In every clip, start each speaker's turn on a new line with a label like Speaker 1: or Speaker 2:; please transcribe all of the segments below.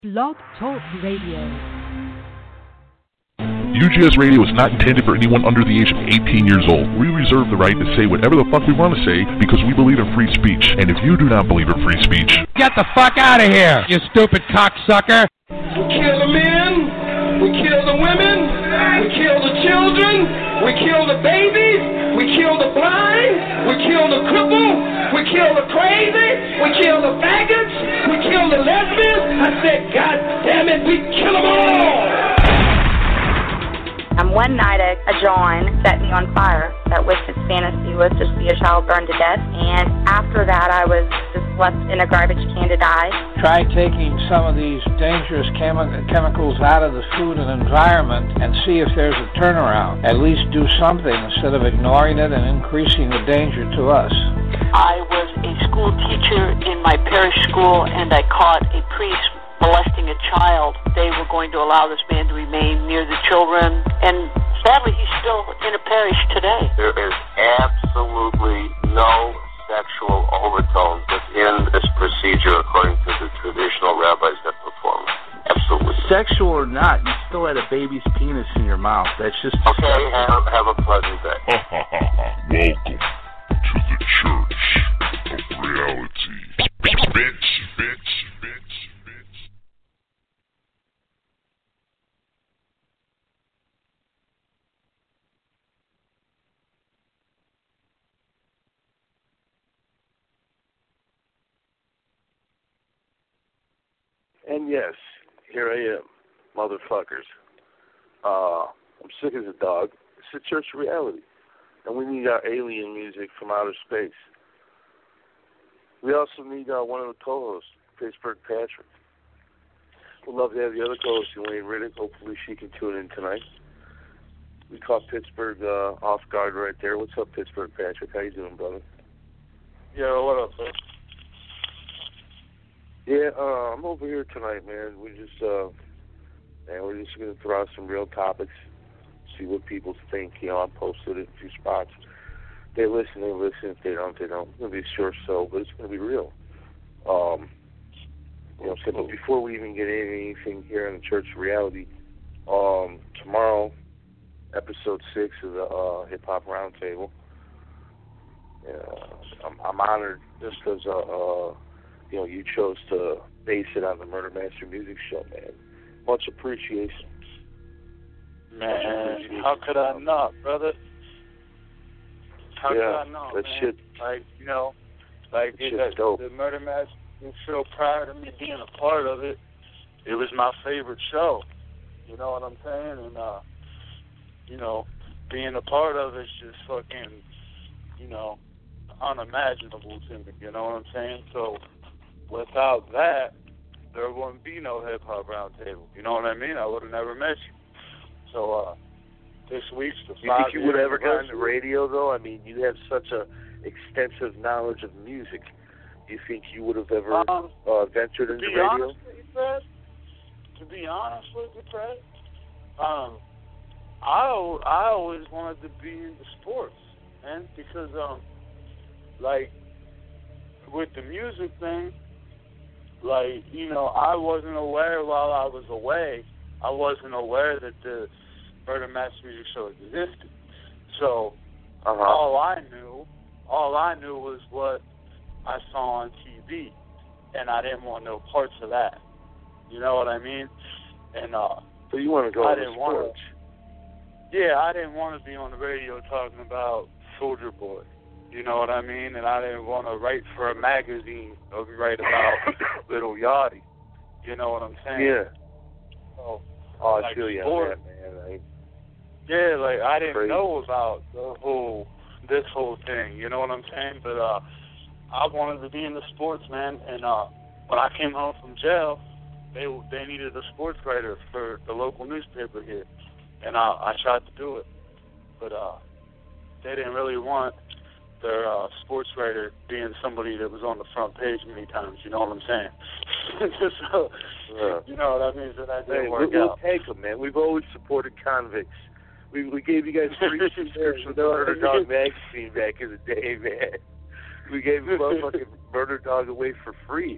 Speaker 1: Blog Talk Radio.
Speaker 2: UGS Radio is not intended for anyone under the age of 18 years old. We reserve the right to say whatever the fuck we want to say because we believe in free speech. And if you do not believe in free speech,
Speaker 3: get the fuck out of here, you stupid cocksucker!
Speaker 4: We kill the men, we kill the women, we kill the children, we kill the babies, we kill the blind, we kill the cripple, we kill the crazy, we kill the faggots, we kill the lesbians. I said, God damn it, we kill them all!
Speaker 5: One night a John set me on fire. That was his fantasy, was to see a child burned to death. And after that, I was just left in a garbage can to die.
Speaker 6: Try taking some of these dangerous chemicals out of the food and environment and see if there's a turnaround. At least do something instead of ignoring it and increasing the danger to us.
Speaker 7: I was a school teacher in my parish school, and I caught a priest molesting a child. They were going to allow this man to remain near the children, and sadly he's still in a parish today.
Speaker 8: There is absolutely no sexual overtones within this procedure according to the traditional rabbis that perform it. Absolutely.
Speaker 9: Sexual or not, you still had a baby's penis in your mouth. That's just
Speaker 8: okay. Have a pleasant day.
Speaker 2: Welcome to the Church of Reality. Bitch.
Speaker 10: And yes, here I am, motherfuckers. I'm sick as a dog. It's the Church of Reality. And we need our alien music from outer space. We also need one of the co-hosts, Pittsburgh Patrick. We'd love to have the other co-host, Elaine Riddick. Hopefully she can tune in tonight. We caught Pittsburgh off guard right there. What's up, Pittsburgh Patrick? How you doing, brother?
Speaker 11: Yeah, what up, sir?
Speaker 10: Yeah, I'm over here tonight, man. We're just gonna throw out some real topics, see what people think. You know, I posted it in a few spots. They listen. If they don't, they don't. It's gonna be a short show, but it's gonna be real. You know, so, but before we even get into anything here on the Church of Reality, tomorrow, episode 6 of the Hip Hop Roundtable. I'm honored just because you know, you chose to base it on the Murder Master Music Show, man. Much appreciation.
Speaker 11: Man, how could I not, brother? How could I not,
Speaker 10: that
Speaker 11: man?
Speaker 10: Shit,
Speaker 11: like, you know, like the Murder Master Music Show, prior to me being a part of it, it was my favorite show. You know what I'm saying? And, you know, being a part of it's just fucking, you know, unimaginable to me. You know what I'm saying? So, without that, there wouldn't be no Hip Hop Roundtable. You know what I mean? I would have never met you. So, this week's the 5 years.
Speaker 10: You think you would have ever gotten the radio, though? I mean, you have such a extensive knowledge of music. Do you think you would have ever ventured into radio?
Speaker 11: To be honest with you, Fred, I always wanted to be into sports, man, because, like, with the music thing, like, you know, I wasn't aware while I was away. I wasn't aware that the Murder Master Music Show existed. So all I knew was what I saw on TV, and I didn't want no parts of that. You know what I mean? And
Speaker 10: so you want to go into sports?
Speaker 11: Yeah, I didn't want to be on the radio talking about Soulja Boy. You know what I mean? And I didn't want to write for a magazine or write about Little Yachty. You know what I'm saying?
Speaker 10: Yeah.
Speaker 11: So,
Speaker 10: I feel you on that, man.
Speaker 11: Yeah, like, I didn't know about this whole thing. You know what I'm saying? But I wanted to be in the sports, man. And when I came home from jail, they needed a sports writer for the local newspaper here. And I tried to do it. But they didn't really want their sports writer being somebody that was on the front page many times, you know what I'm saying? So, you know what I mean? So that didn't work out.
Speaker 10: We'll take them, man. We've always supported convicts. We gave you guys free subscriptions to Murder Dog magazine back in the day, man. We gave motherfucking Murder Dog away for free.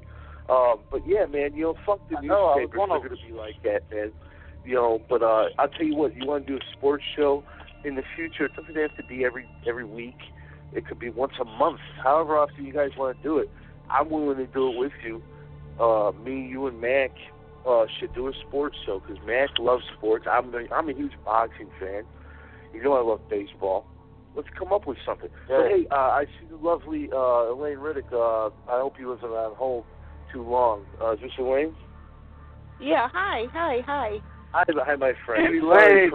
Speaker 10: But yeah, man, fuck the newspapers. They're going to be like that, man. But I'll tell you what, you want to do a sports show in the future, it doesn't have to be every week. It could be once a month, however often you guys want to do it. I'm willing to do it with you. Me, you, and Mac should do a sports show because Mac loves sports. I'm a huge boxing fan. I love baseball. Let's come up with something. Yeah. But hey, I see the lovely Elaine Riddick. I hope you wasn't on hold too long. Is this Elaine?
Speaker 1: Yeah. Hi,
Speaker 10: my friend.
Speaker 11: Hey, Elaine.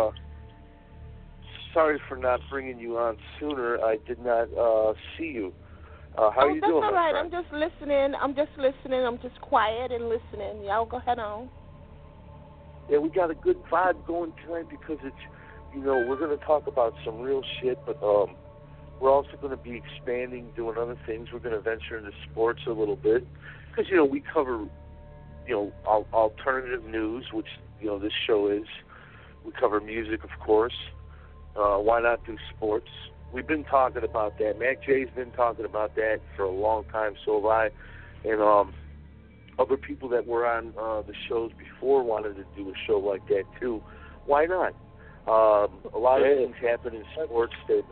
Speaker 10: Sorry for not bringing you on sooner. I did not see you. How are you doing,
Speaker 1: that's all right.
Speaker 10: my friend?
Speaker 1: I'm just listening. I'm just quiet and listening. Y'all go ahead on.
Speaker 10: Yeah, we got a good vibe going tonight because it's, we're going to talk about some real shit, but we're also going to be expanding, doing other things. We're going to venture into sports a little bit because, we cover, alternative news, which, this show is. We cover music, of course. Why not do sports? We've been talking about that. Mac J's been talking about that for a long time, so have I. And other people that were on the shows before wanted to do a show like that, too. Why not? A lot of things happen in sports that,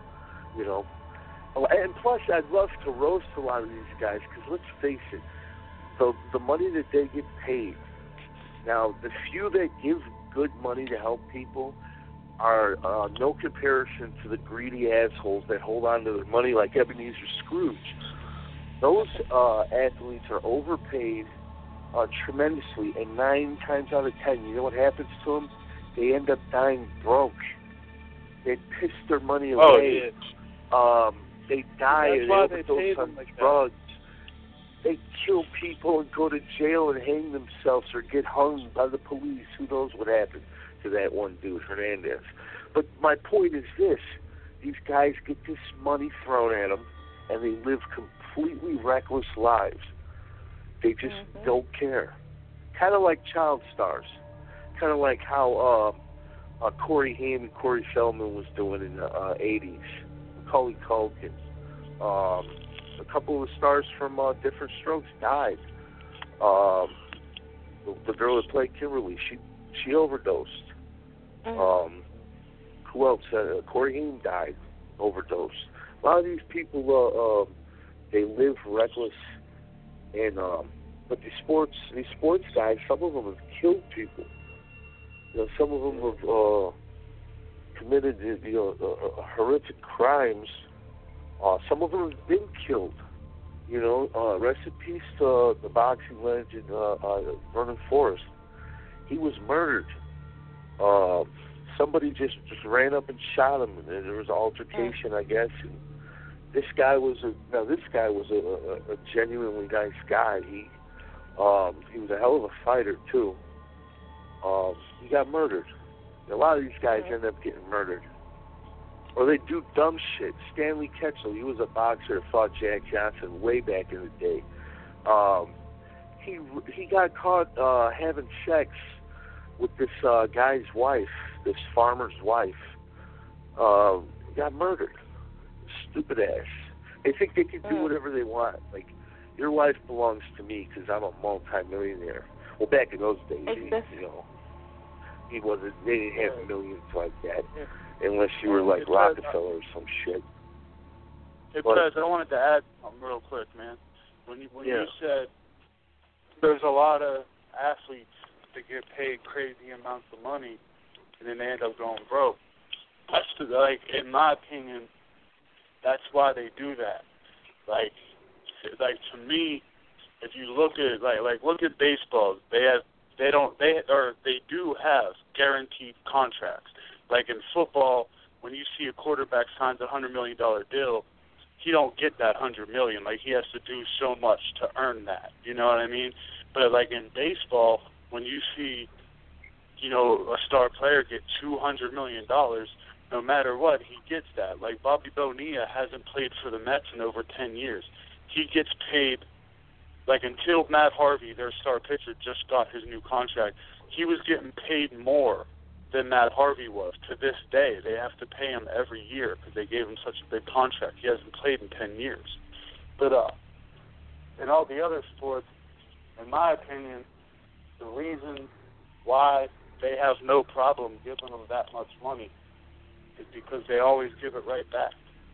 Speaker 10: And plus, I'd love to roast a lot of these guys, because let's face it, the money that they get paid. Now, the few that give good money to help people are no comparison to the greedy assholes that hold on to their money like Ebenezer Scrooge. Those athletes are overpaid tremendously, and 9 times out of 10, you know what happens to them? They end up dying broke. They piss their money away.
Speaker 11: Oh, yeah.
Speaker 10: They die and overdose on drugs. They kill people and go to jail and hang themselves or get hung by the police. Who knows what happened to that one dude, Hernandez. But my point is this. These guys get this money thrown at them, and they live completely reckless lives. They just don't care. Kind of like child stars. Kind of like how Corey Haim and Corey Feldman was doing in the 80s. Macaulay Culkin. A couple of the stars from Different Strokes died. The girl that played Kimberly, she overdosed. Who else? Corey Haim died, overdosed. A lot of these people, they live reckless, and but these sports guys, some of them have killed people. Some of them have committed horrific crimes. Some of them have been killed. Rest in peace to the boxing legend Vernon Forrest. He was murdered. Somebody just ran up and shot him, and there was an altercation, I guess. And this guy was a genuinely nice guy. He was a hell of a fighter too. He got murdered. A lot of these guys end up getting murdered. Or they do dumb shit. Stanley Ketchel, he was a boxer that fought Jack Johnson way back in the day. He got caught having sex with this guy's wife, this farmer's wife. Got murdered. Stupid ass. They think they can do whatever they want. Like, your wife belongs to me because I'm a multi-millionaire. Well, back in those days, he wasn't. They didn't have millions like that. Unless you were like Rockefeller or some shit.
Speaker 11: Hey, Prez, I wanted to add something real quick, man. When you said there's a lot of athletes that get paid crazy amounts of money and then they end up going broke. That's in my opinion, that's why they do that. Like to me, if you look at look at baseball, they do have guaranteed contracts. Like in football, when you see a quarterback signs a $100 million deal, he don't get that $100 million. Like, he has to do so much to earn that. You know what I mean? But like in baseball, when you see, a star player get $200 million, no matter what, he gets that. Like Bobby Bonilla hasn't played for the Mets in over 10 years. He gets paid, until Matt Harvey, their star pitcher, just got his new contract, he was getting paid more than Matt Harvey was. To this day, they have to pay him every year because they gave him such a big contract. He hasn't played in 10 years. But in all the other sports, in my opinion, the reason why they have no problem giving them that much money is because they always give it right back.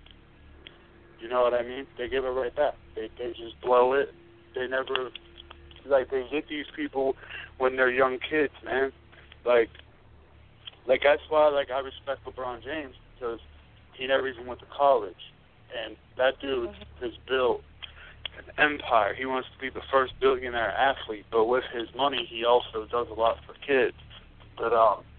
Speaker 11: You know what I mean? They give it right back. They just blow it. They never, like, they get these people when they're young kids, man. Like that's why, like, I respect LeBron James, because he never even went to college. And that dude has built an empire. He wants to be the first billionaire athlete, but with his money, he also does a lot for kids. But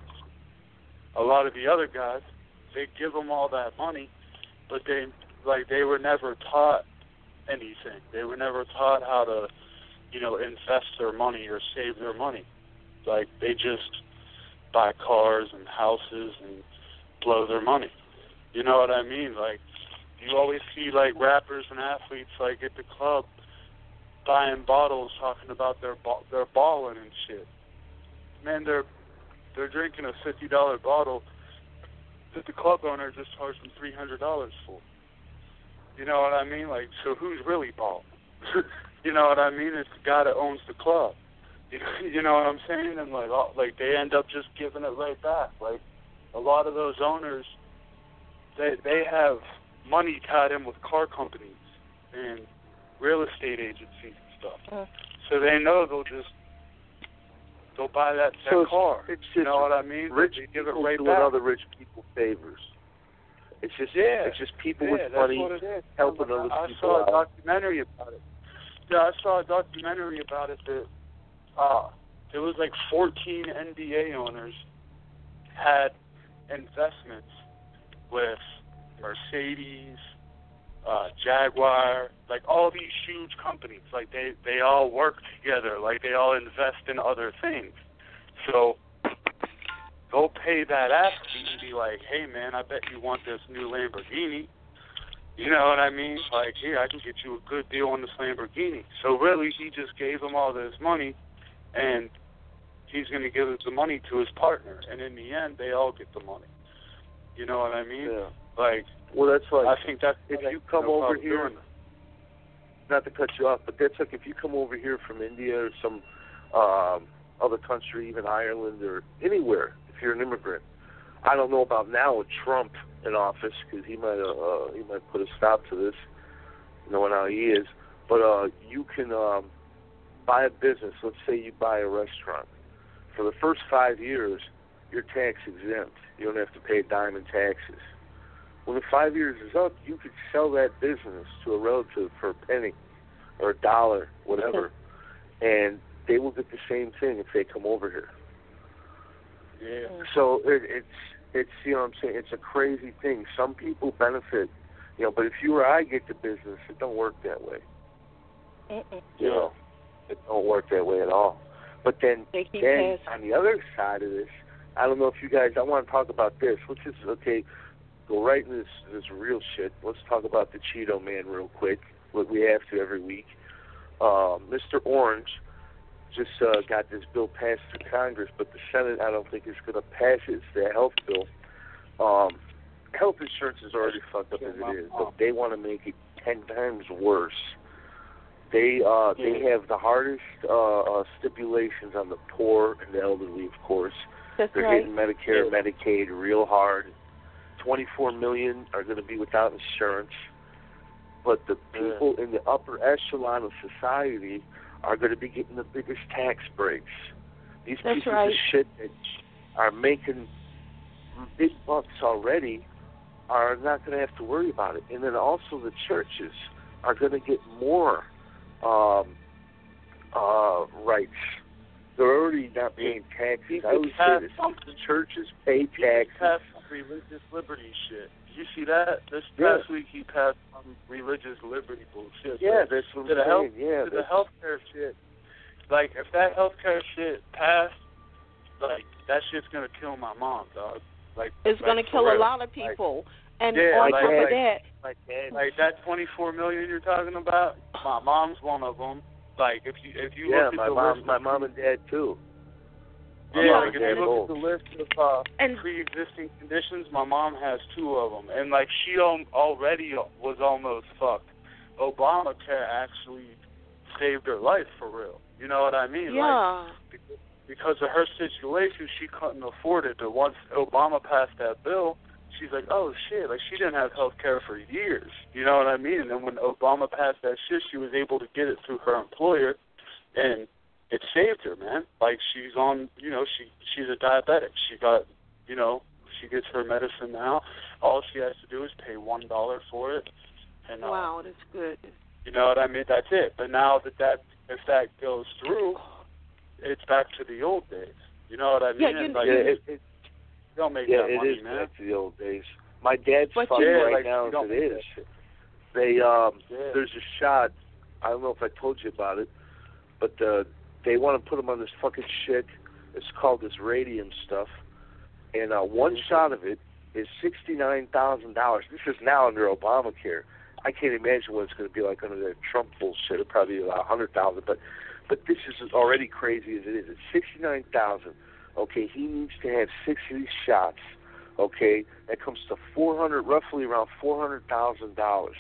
Speaker 11: a lot of the other guys, they give them all that money, but they were never taught anything. They were never taught how to, invest their money or save their money. Like, they just buy cars and houses and blow their money. You know what I mean? Like, you always see, like, rappers and athletes, like, at the club buying bottles, talking about their balling and shit. Man, they're drinking a $50 bottle that the club owner just charged them $300 for. You know what I mean? Like, so who's really balling? You know what I mean? It's the guy that owns the club. You know what I'm saying? And like they end up just giving it right back. Like, a lot of those owners, they have money tied in with car companies and real estate agencies and stuff. So they know they'll buy that car.
Speaker 10: It's just,
Speaker 11: you know what I mean?
Speaker 10: Rich
Speaker 11: they give it
Speaker 10: people
Speaker 11: right
Speaker 10: doing
Speaker 11: back.
Speaker 10: other rich people favors. It's just people with money helping other people out.
Speaker 11: I saw a documentary about it. Yeah, I saw a documentary about it that there was like 14 NBA owners had investments with Mercedes, Jaguar, like all these huge companies. Like they all work together. Like they all invest in other things. So go pay that athlete and be like, hey man, I bet you want this new Lamborghini. You know what I mean? Like, here, I can get you a good deal on this Lamborghini. So really, he just gave him all this money, and he's going to give the money to his partner. And in the end, they all get the money. You know what I mean?
Speaker 10: Yeah.
Speaker 11: Like,
Speaker 10: well, that's like,
Speaker 11: I think that's
Speaker 10: if you come over here, not to cut you off, but that's like if you come over here from India or some other country, even Ireland or anywhere, if you're an immigrant. I don't know about now with Trump in office, because he might put a stop to this, knowing how he is. But you can buy a business. Let's say you buy a restaurant. For the first 5 years, you're tax exempt. You don't have to pay a dime in taxes. When the 5 years is up, you could sell that business to a relative for a penny or $1, whatever, and they will get the same thing if they come over here.
Speaker 11: Yeah.
Speaker 10: So it's you know what I'm saying, it's a crazy thing. Some people benefit, but if you or I get the business, it don't work that way. You know, it don't work that way at all. But then on the other side of this, I don't know if you guys, I want to talk about this. Let's just, go right into this real shit. Let's talk about the Cheeto Man real quick, what we have to every week. Mr. Orange just got this bill passed through Congress, but the Senate, I don't think is going to pass it. It's the health bill. Health insurance is already fucked up as it is, but they want to make it 10 times worse. They have the hardest stipulations on the poor and the elderly, of course.
Speaker 1: That's
Speaker 10: They're
Speaker 1: right.
Speaker 10: hitting Medicare, Medicaid real hard. 24 million are going to be without insurance. But the people in the upper echelon of society are going to be getting the biggest tax breaks. These pieces of shit that are making big bucks already are not going to have to worry about it. And then also the churches are going to get more rights. They're already not paying taxes. I always say this. The churches pay taxes.
Speaker 11: He passed religious liberty shit. Did you see that? This past week he passed some religious liberty bullshit.
Speaker 10: Yeah, that's what I'm saying.
Speaker 11: The healthcare shit. Like, if that healthcare shit passed, like, that shit's gonna kill my mom, dog. Like,
Speaker 1: it's gonna kill a lot of people. And on top of that,
Speaker 11: like that 24 million you're talking about, my mom's one of them. Like, if you look at the list,
Speaker 10: my mom and dad too.
Speaker 11: Yeah, like if you look at the list of pre-existing conditions, my mom has 2 of them, and like she already was almost fucked. Obamacare actually saved her life for real. You know what I mean?
Speaker 1: Yeah.
Speaker 11: Like, because of her situation, she couldn't afford it. But once Obama passed that bill, she's like, oh, shit. Like, she didn't have health care for years. You know what I mean? And then when Obama passed that shit, she was able to get it through her employer, and it saved her, man. Like, she's on, you know, she's a diabetic. She got, you know, she gets her medicine now. All she has to do is pay $1 for it. And,
Speaker 1: wow, that's good.
Speaker 11: You know what I mean? That's it. But now that if that goes through, it's back to the old days. You know what I mean?
Speaker 10: Yeah,
Speaker 11: don't make that money,
Speaker 10: is
Speaker 11: man.
Speaker 10: back to the old days. My dad's fucking right now as it is. There's a shot. I don't know if I told you about it, but they want to put him on this fucking shit. It's called this radium stuff, and one shot of it is $69,000. This is now under Obamacare. I can't imagine what it's going to be like under that Trump bullshit. It'll probably be about $100,000, but this is already crazy as it is. It's $69,000. Okay, he needs to have 6 of these shots. Okay, that comes to roughly around $400,000.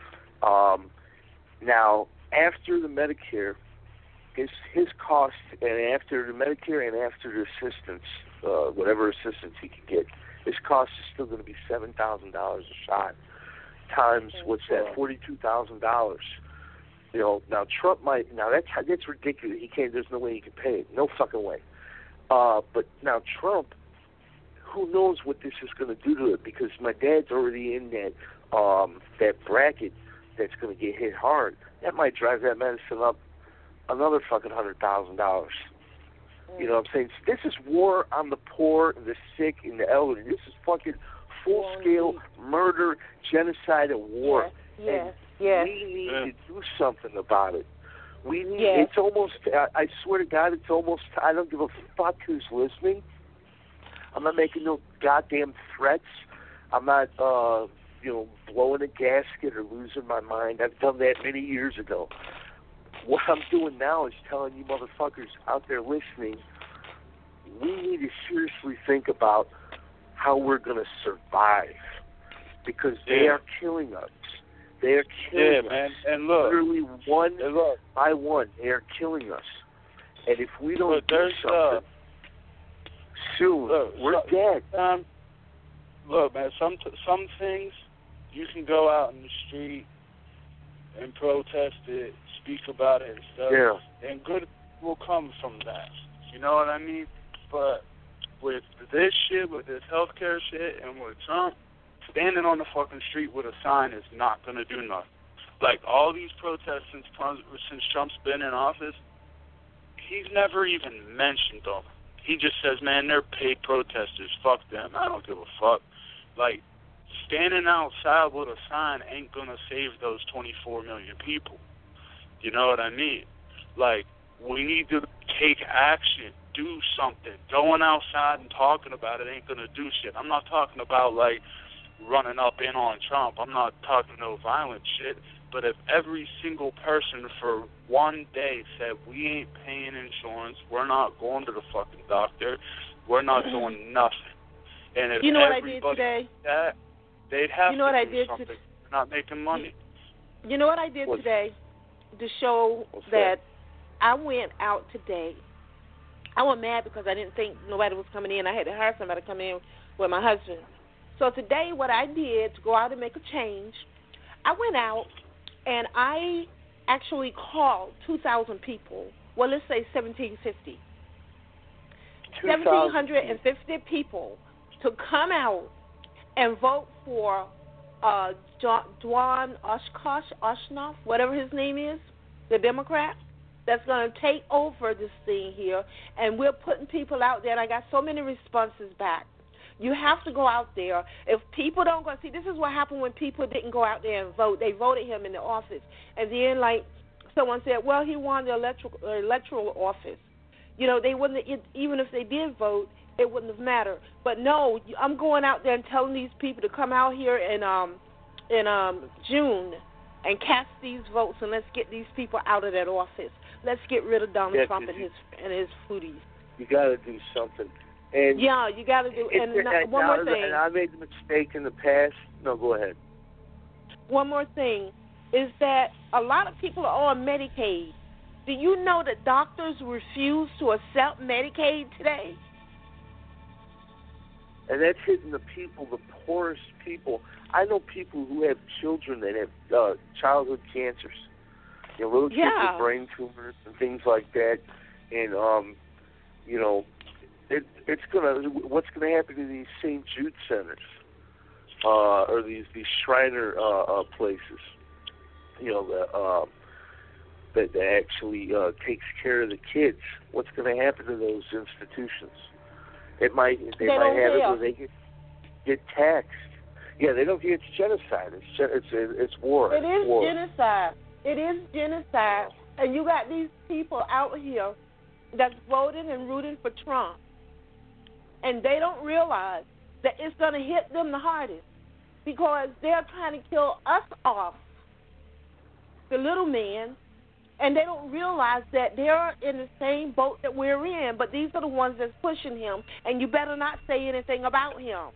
Speaker 10: Now, after the Medicare, his cost, and after the Medicare and after the assistance, whatever assistance he can get, his cost is still going to be $7,000 a shot. Times what's that? $42,000. You know, now Trump might. Now that's ridiculous. He can't. There's no way he can pay it. No fucking way. But now Trump, who knows what this is going to do to it? Because my dad's already in that bracket that's going to get hit hard. That might drive that medicine up another fucking $100,000. You know what I'm saying? This is war on the poor, the sick, and the elderly. This is fucking full-scale murder, genocide, and war.
Speaker 1: Yes.
Speaker 10: We need to do something about it. We need. It's almost. I swear to God, it's almost. I don't give a fuck who's listening. I'm not making no goddamn threats. I'm not, blowing a gasket or losing my mind. I've done that many years ago. What I'm doing now is telling you motherfuckers out there listening, we need to seriously think about how we're going to survive, because they are killing us. They are killing us. Man. And look, literally one by one, they are killing us. And if we don't do something soon, we're dead.
Speaker 11: Look, man, some things you can go out in the street and protest it, speak about it and stuff, and good will come from that. You know what I mean? But with this shit, with this healthcare shit, and with Trump, standing on the fucking street with a sign is not going to do nothing. Like, all these protests since Trump's been in office, he's never even mentioned them. He just says, man, they're paid protesters. Fuck them. I don't give a fuck. Like, standing outside with a sign ain't going to save those 24 million people. You know what I mean? Like, we need to take action, do something. Going outside and talking about it ain't going to do shit. I'm not talking about, like, running up in on Trump. I'm not talking no violent shit. But if every single person for one day said, we ain't paying insurance, we're not going to the fucking doctor, we're not doing nothing. And if
Speaker 1: what I did today?
Speaker 11: That, they'd have to do something. They're not making money.
Speaker 1: You know what I did today to show that I went out today. I was mad because I didn't think nobody was coming in. I had to hire somebody to come in with my husband. So today what I did to go out and make a change, I went out and I actually called 2,000 people. Well, let's say 1,750. 1,750 people to come out and vote for Dwan Oshkosh, whatever his name is, the Democrat, that's going to take over this thing here. And we're putting people out there, and I got so many responses back. You have to go out there. If people don't go, see, this is what happened when people didn't go out there and vote. They voted him in the office. And then, like, someone said, well, he won the electoral office. You know, they wouldn't, even if they did vote, it wouldn't have mattered. But no, I'm going out there and telling these people to come out here in June and cast these votes, and let's get these people out of that office. Let's get rid of Donald Trump and his foodies.
Speaker 10: You got to do something. And
Speaker 1: you got to do. And one more thing.
Speaker 10: And I made the mistake in the past. No, go ahead.
Speaker 1: One more thing is that a lot of people are on Medicaid. Do you know that doctors refuse to accept Medicaid today?
Speaker 10: And that's hitting the people, the poorest people. I know people who have children that have childhood cancers. You know, little kids with brain tumors and things like that. And, you know, what's gonna happen to these St. Jude centers or these Shriner places? You know, that actually takes care of the kids. What's going to happen to those institutions? They might have it where they get taxed. Yeah, they don't get it's genocide. It's war.
Speaker 1: It is genocide. It is genocide. And you got these people out here that's voting and rooting for Trump, and they don't realize that it's going to hit them the hardest because they're trying to kill us off, the little man. And they don't realize that they're in the same boat that we're in, but these are the ones that's pushing him, and you better not say anything about him.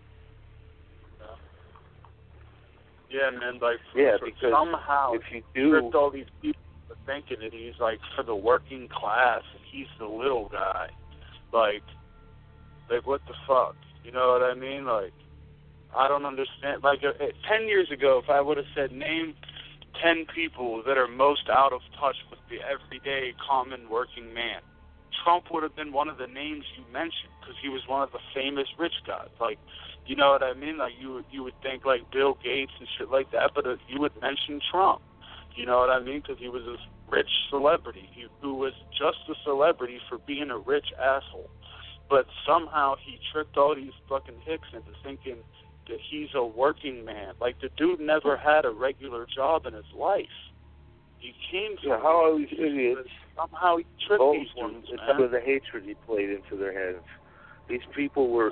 Speaker 11: Yeah, and then like
Speaker 10: because
Speaker 11: somehow
Speaker 10: if you do,
Speaker 11: tripped all these people into thinking that he's like for the working class, and he's the little guy. Like what the fuck? You know what I mean? Like, I don't understand. Like 10 years ago, if I would have said name 10 people that are most out of touch with the everyday common working man, Trump would have been one of the names you mentioned because he was one of the famous rich guys. Like, you know what I mean? Like you would think like Bill Gates and shit like that, but you would mention Trump. You know what I mean? Because he was a rich celebrity who was just a celebrity for being a rich asshole. But somehow he tricked all these fucking hicks into thinking that he's a working man. Like, the dude never had a regular job in his life. He came from
Speaker 10: how are these idiots?
Speaker 11: Somehow he tricked these dudes, man.
Speaker 10: Some of the hatred he played into their heads. These people were...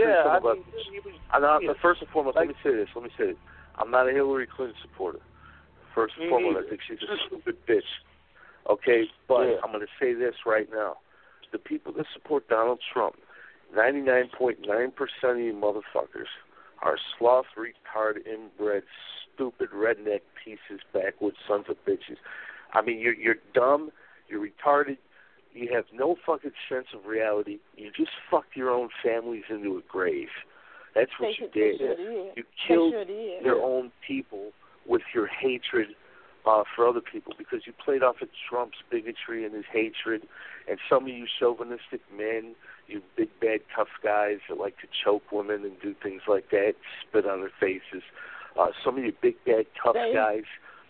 Speaker 10: First and foremost, let me say this. I'm not a Hillary Clinton supporter. First and foremost, I think she's a stupid bitch. Okay? But I'm going to say this right now. The people that support Donald Trump, 99.9% of you motherfuckers are sloth, retard, inbred, stupid, redneck pieces, backwoods sons of bitches. I mean, you're dumb, you're retarded, you have no fucking sense of reality. You just fucked your own families into a grave. That's what you did. You killed your own people with your hatred for other people because you played off of Trump's bigotry and his hatred, and some of you chauvinistic men, you big bad tough guys that like to choke women and do things like that, spit on their faces. Some of you big bad tough guys,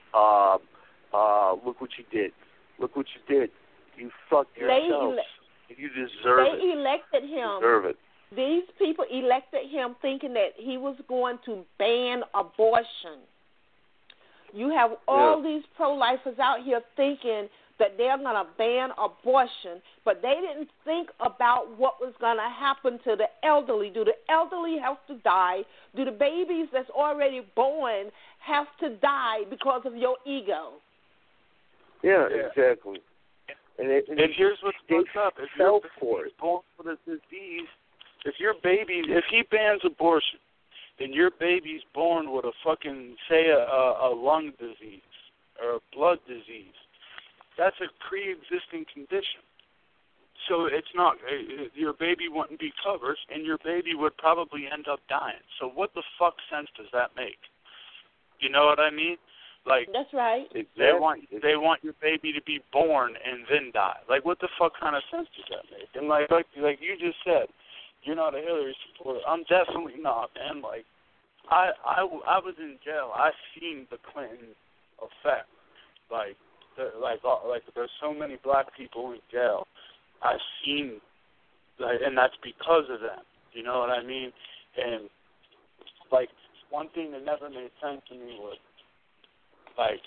Speaker 10: look what you did. Look what you did. You fucked yourselves. You deserve it.
Speaker 1: They elected him.
Speaker 10: You deserve it.
Speaker 1: These people elected him thinking that he was going to ban abortion. You have all these pro-lifers out here thinking that they're going to ban abortion, but they didn't think about what was going to happen to the elderly. Do the elderly have to die? Do the babies that's already born have to die because of your ego?
Speaker 10: Yeah. Exactly. And
Speaker 11: here's what's fucked up. If you're born with a disease, if he bans abortion, then your baby's born with a fucking, say, a lung disease or a blood disease. That's a pre-existing condition. So it's not, your baby wouldn't be covered, and your baby would probably end up dying. So what the fuck sense does that make? You know what I mean? Like,
Speaker 1: that's right.
Speaker 11: They want your baby to be born and then die. Like, what the fuck kind of sense does that make? And like you just said, you're not a Hillary supporter. I'm definitely not, man. Like, I was in jail. I seen the Clinton effect. Like there's so many black people in jail. I've seen, and that's because of them. You know what I mean? And like, one thing that never made sense to me was, like,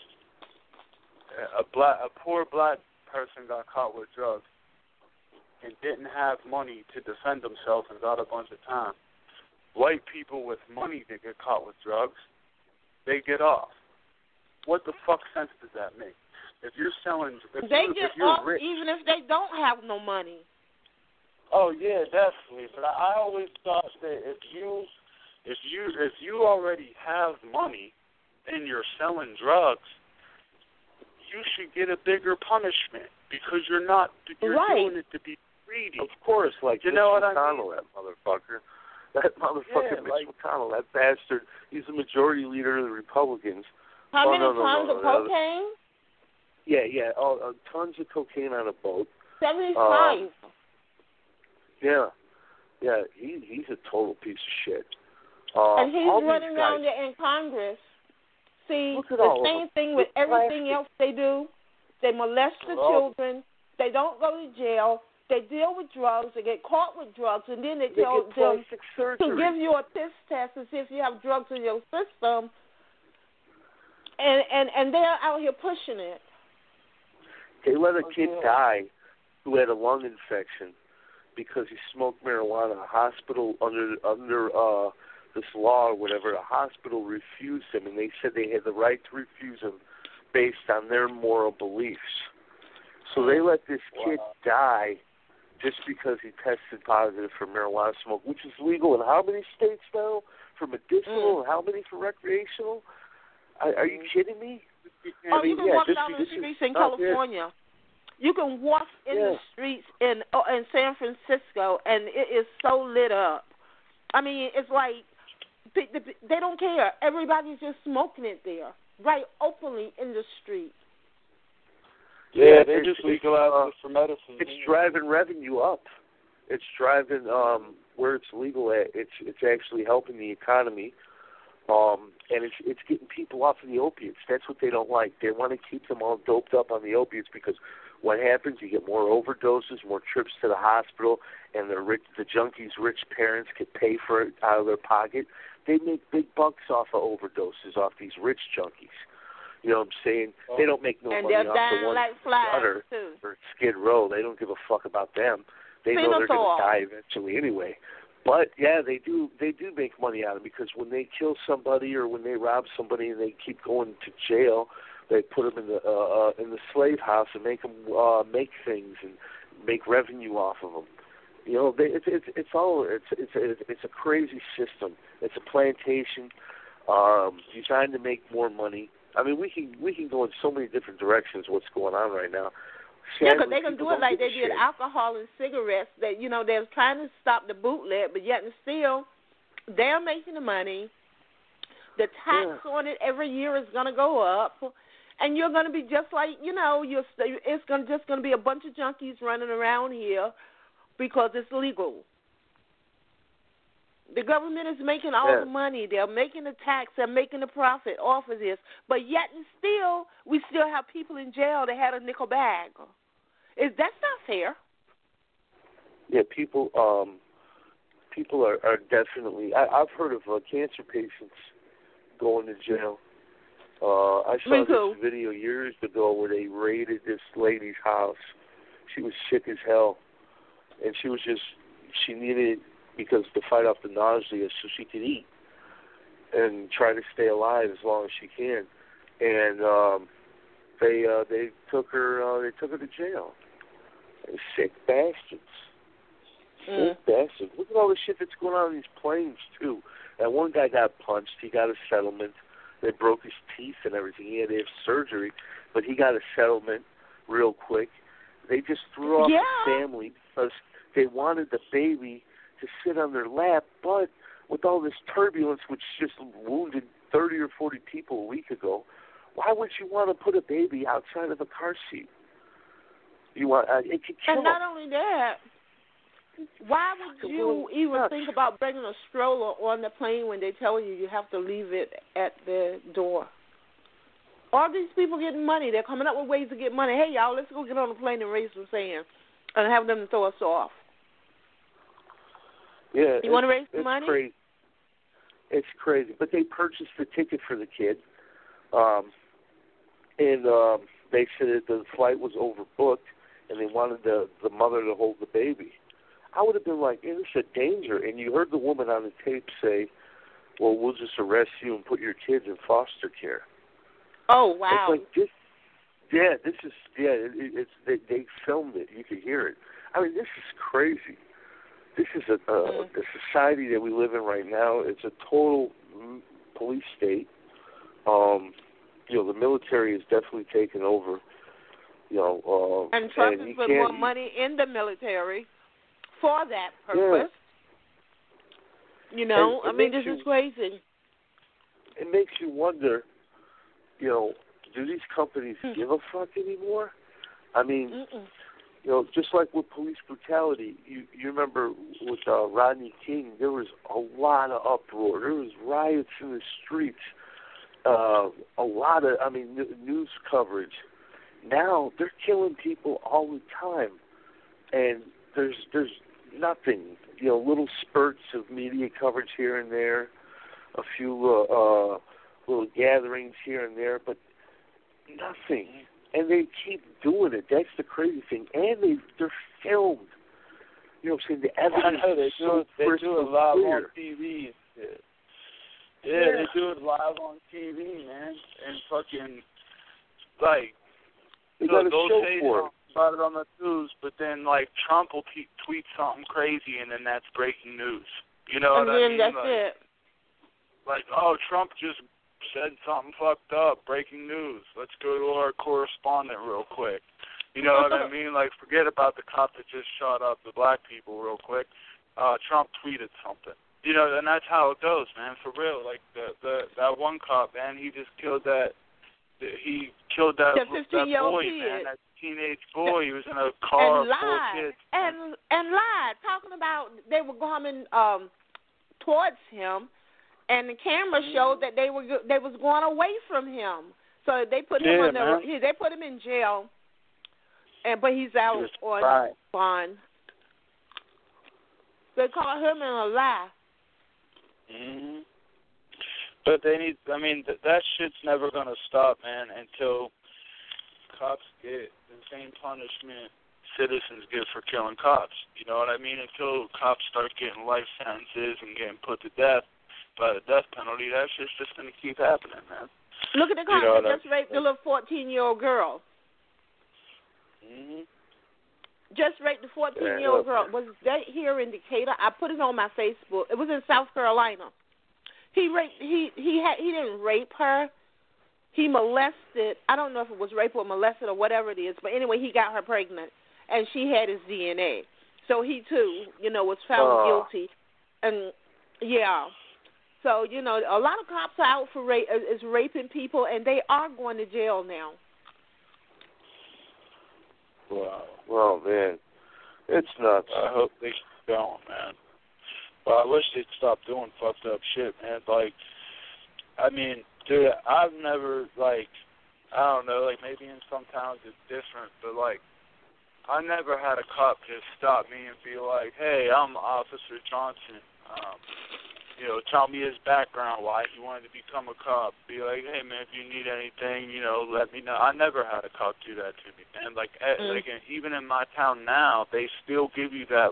Speaker 11: a poor black person got caught with drugs and didn't have money to defend themselves and got a bunch of time. White people with money that get caught with drugs, they get off. What the fuck sense does that make? If you're selling, if you're
Speaker 1: off
Speaker 11: rich,
Speaker 1: even if they don't have no money.
Speaker 11: Oh yeah, definitely. But I always thought that if you already have money and you're selling drugs, you should get a bigger punishment because you're not. You're doing it to be greedy.
Speaker 10: Of course, like
Speaker 11: you know what
Speaker 10: McConnell,
Speaker 11: I mean?
Speaker 10: that motherfucker. That motherfucker, Mitch McConnell, that bastard. He's the majority leader of the Republicans.
Speaker 1: How many tons of cocaine?
Speaker 10: Yeah. Tons of cocaine on a boat.
Speaker 1: 75.
Speaker 10: Yeah. He's a total piece of shit.
Speaker 1: And he's running around there in Congress. See, the same thing with everything else they do. They molest the children. They don't go to jail. They deal with drugs. They get caught with drugs, and then they tell them to give you a piss test to see if you have drugs in your system. And they're out here pushing it.
Speaker 10: They let a kid die who had a lung infection because he smoked marijuana. A hospital under this law or whatever, a hospital refused him, and they said they had the right to refuse him based on their moral beliefs. So they let this kid die just because he tested positive for marijuana smoke, which is legal in how many states now for medicinal and how many for recreational? Are you kidding me?
Speaker 1: Oh, you can walk down the streets in California. You can walk in the streets in San Francisco, and it is so lit up. I mean, it's like they don't care. Everybody's just smoking it there, right openly in the street.
Speaker 11: Yeah, they just legalize it for medicine.
Speaker 10: It's driving revenue up. It's driving where it's legal at. It's actually helping the economy, and it's getting people off of the opiates. That's what they don't like. They want to keep them all doped up on the opiates because what happens? You get more overdoses, more trips to the hospital, and the junkies' rich parents can pay for it out of their pocket. They make big bucks off of overdoses off these rich junkies. You know what I'm saying? They don't make no money off the one gutter or Skid Row. They don't give a fuck about them. They know they're going to die eventually anyway. But yeah, they do make money out of it because when they kill somebody or when they rob somebody and they keep going to jail, they put them in the slave house and make them make things and make revenue off of them. You know, it's a crazy system. It's a plantation designed to make more money. I mean, we can go in so many different directions. What's going on right now?
Speaker 1: Yeah, because they can do it like they did alcohol and cigarettes. That they're trying to stop the bootleg, but yet and still, they're making the money. The tax on it every year is going to go up, and you're going to be just like it's just going to be a bunch of junkies running around here because it's legal. The government is making all the money. They're making the tax. They're making the profit off of this. But yet and still, we still have people in jail that had a nickel bag. That's not fair.
Speaker 10: Yeah, people are definitely. I've heard of cancer patients going to jail. I saw this video years ago where they raided this lady's house. She was sick as hell, and she needed. Because to fight off the nausea so she could eat and try to stay alive as long as she can. And they took her to jail. They're sick bastards. Sick bastards. Look at all the shit that's going on in these planes too. That one guy got punched, he got a settlement. They broke his teeth and everything. He had to have surgery, but he got a settlement real quick. They just threw off the family because they wanted the baby to sit on their lap, but with all this turbulence, which just wounded 30 or 40 people a week ago, why would you want to put a baby outside of a car seat? You want it could kill
Speaker 1: and not only that, why would you even think about bringing a stroller on the plane when they tell you have to leave it at the door? All these people getting money. They're coming up with ways to get money. Hey, y'all, let's go get on the plane and raise some sand and have them throw us off.
Speaker 10: Yeah,
Speaker 1: you want to raise some money?
Speaker 10: Crazy. It's crazy. But they purchased the ticket for the kid, and they said that the flight was overbooked, and they wanted the mother to hold the baby. I would have been like, this is a danger. And you heard the woman on the tape say, well, we'll just arrest you and put your kids in foster care.
Speaker 1: Oh, wow.
Speaker 10: It's like they filmed it. You could hear it. I mean, this is crazy. This is the society that we live in right now. It's a total police state. The military has definitely taken over.
Speaker 1: and Trump has put more money in the military for that purpose.
Speaker 10: Yeah.
Speaker 1: This is crazy.
Speaker 10: It makes you wonder, do these companies give a fuck anymore? I mean, just like with police brutality, you remember with Rodney King, there was a lot of uproar. There was riots in the streets, a lot of, news coverage. Now they're killing people all the time, and there's nothing. Little spurts of media coverage here and there, a few little gatherings here and there, but nothing. And they keep doing it. That's the crazy thing. And they're filmed. You know what I'm saying? The evidence
Speaker 11: they do it live on TV and shit. Yeah, they do it live on TV, man. And fucking,
Speaker 10: they got a show
Speaker 11: say
Speaker 10: for it.
Speaker 11: About it on the news, but then, Trump will tweet something crazy, and then that's breaking news. You know what I mean?
Speaker 1: That's it.
Speaker 11: Trump just said something fucked up, breaking news. Let's go to our correspondent real quick. You know what I mean? Forget about the cop that just shot up the black people real quick. Trump tweeted something. And that's how it goes, man, for real. That one cop, man, he just killed that. He killed that boy, man, that teenage boy. He was in a car full of kids.
Speaker 1: And lied, talking about they were coming towards him. And the camera showed that they was going away from him, so they put him they put him in jail, but he's out on bond. They caught him in a lie.
Speaker 11: Mm-hmm. But they need. That shit's never gonna stop, man, until cops get the same punishment citizens get for killing cops. You know what I mean? Until cops start getting life sentences and getting put to death by the death penalty, that shit's just going to keep happening, man.
Speaker 1: Look at the cop that just raped the little 14-year-old girl.
Speaker 11: Mm-hmm.
Speaker 1: Just raped the 14-year-old girl. Was that here in Decatur? I put it on my Facebook. It was in South Carolina. He didn't rape her. He molested. I don't know if it was rape or molested or whatever it is, but anyway, he got her pregnant, and she had his DNA. So he too, was found guilty, and yeah. So a lot of cops are out for is raping people, and they are going to jail now.
Speaker 11: Wow.
Speaker 10: Well, man, it's nuts.
Speaker 11: I hope they keep going, man. Well, I wish they'd stop doing fucked up shit, man. Dude, I've never, I don't know, maybe in some towns it's different, but, I never had a cop just stop me and be like, hey, I'm Officer Johnson. Tell me his background, why he wanted to become a cop. Be like, hey, man, if you need anything, let me know. I never had a cop do that to me, man. Even in my town now, they still give you that,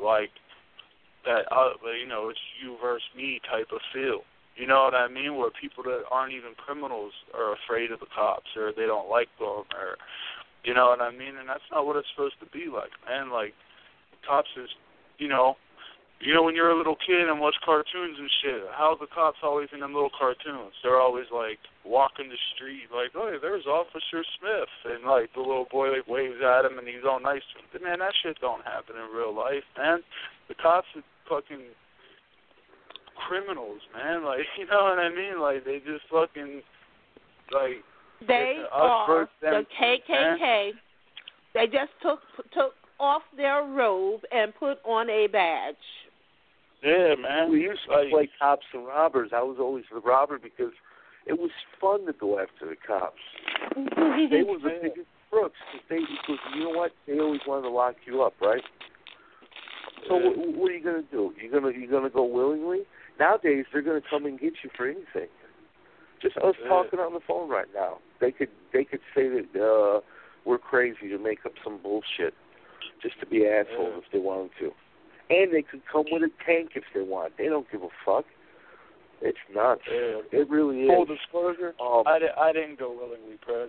Speaker 11: it's you versus me type of feel. You know what I mean? Where people that aren't even criminals are afraid of the cops, or they don't like them, or, you know what I mean? And that's not what it's supposed to be like, man. Cops is, when you're a little kid and watch cartoons and shit, how the cops always in them little cartoons? They're always, walking the street, oh, there's Officer Smith. And, the little boy, waves at him and he's all nice to him. Man, that shit don't happen in real life, man. The cops are fucking criminals, man. You know what I mean? They just fucking,
Speaker 1: they are the KKK.
Speaker 11: Man.
Speaker 1: They just took off their robe and put on a badge.
Speaker 11: Yeah, man.
Speaker 10: We used to play cops and robbers. I was always the robber because it was fun to go after the cops. They were the biggest crooks because you know what? They always wanted to lock you up, right? So what are you going to do? You're gonna go willingly? Nowadays, they're going to come and get you for anything. Just us talking on the phone right now. They could say that we're crazy to make up some bullshit just to be assholes if they wanted to. And they could come with a tank if they want. They don't give a fuck. It's nuts.
Speaker 11: Yeah.
Speaker 10: It really is.
Speaker 11: Full disclosure, I didn't go willingly, Prez.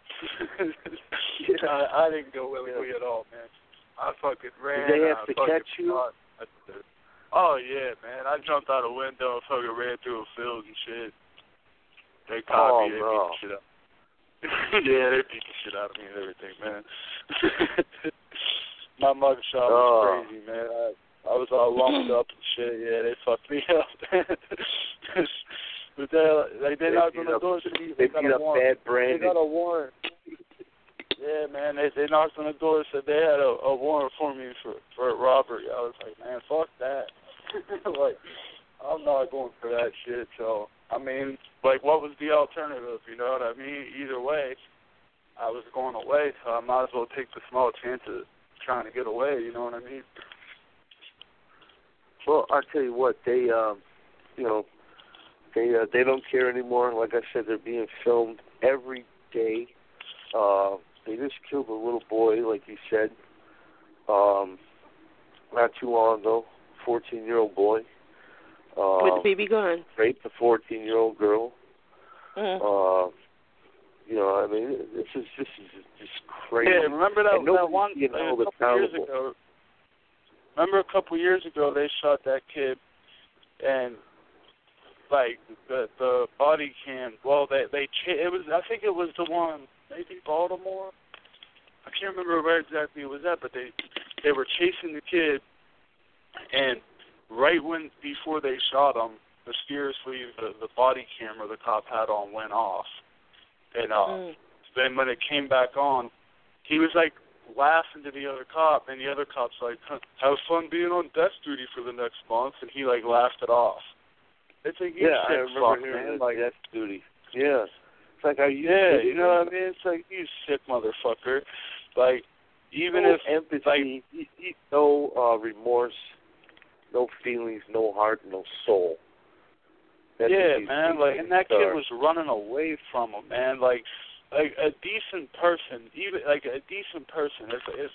Speaker 11: I didn't go willingly at all, man. I fucking ran.
Speaker 10: Did they have to catch you?
Speaker 11: Oh, yeah, man. I jumped out a window and fucking ran through a field and shit. They caught me. They beat the shit up. Yeah, they beat the shit out of me and everything, man. My mugshot was crazy, man. I was all lumped up and shit. Yeah, they fucked me up. But they're not going to do it. They got a warrant. They got a warrant. Yeah, man, they knocked on the door and said they had a warrant for me for a robbery. I was like, man, fuck that. Like, I'm not going for that shit. So, I mean, like, what was the alternative? You know what I mean? Either way, I was going away, so I might as well take the small chance of trying to get away. You know what I mean?
Speaker 10: Well, I'll tell you what, they don't care anymore. Like I said, they're being filmed every day. They just killed a little boy, like you said, not too long ago, 14-year-old boy.
Speaker 1: With a BB gun.
Speaker 10: Raped a 14-year-old girl.
Speaker 1: Mm.
Speaker 10: I mean, this is just crazy.
Speaker 11: Yeah, remember that one a couple years ago? Remember a couple years ago they shot that kid, and like the body cam. Well, I think it was the one maybe Baltimore. I can't remember where exactly it was at, but they were chasing the kid, and right before they shot him, mysteriously the body camera the cop had on went off, and then when it came back on, he was like laughing to the other cop, and the other cop's like, "Have fun being on desk duty for the next month," and he like laughed it off. It's like, you
Speaker 10: I remember hearing like desk duty. Yeah, it's like, are you?
Speaker 11: Yeah, you know what I mean? It's like, you sick motherfucker. Like, even
Speaker 10: no
Speaker 11: if
Speaker 10: empathy, no remorse, no feelings, no heart, no soul. That's
Speaker 11: man. Like, and that kid was running away from him, man. Like a decent person, even like a decent person,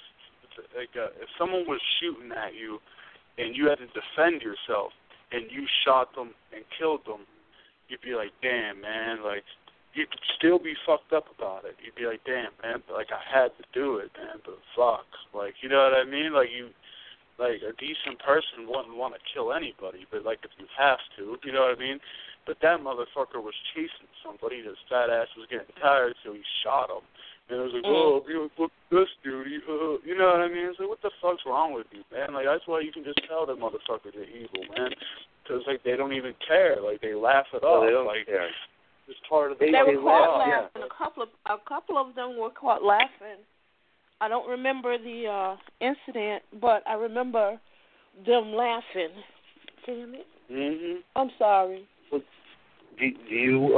Speaker 11: if someone was shooting at you and you had to defend yourself and you shot them and killed them, you'd be like, damn, man, like, you'd still be fucked up about it. You'd be like, damn, man, but like, I had to do it, man, but fuck. Like, you know what I mean? Like, a decent person wouldn't want to kill anybody, but like, if you have to, you know what I mean? But that motherfucker was chasing somebody. His fat ass was getting tired, so he shot him. And it was like, fuck this dude. You know what I mean? It's like, what the fuck's wrong with you, man? Like, that's why you can just tell that motherfuckers are evil, man. Because, like, they don't even care. Like, they laugh it off.
Speaker 10: They don't
Speaker 11: like,
Speaker 10: care.
Speaker 11: It's part of the
Speaker 1: They were caught laughing. Yeah. A couple of them were caught laughing. I don't remember the incident, but I remember them laughing. Damn it.
Speaker 11: Mm-hmm.
Speaker 1: I'm sorry.
Speaker 10: Do you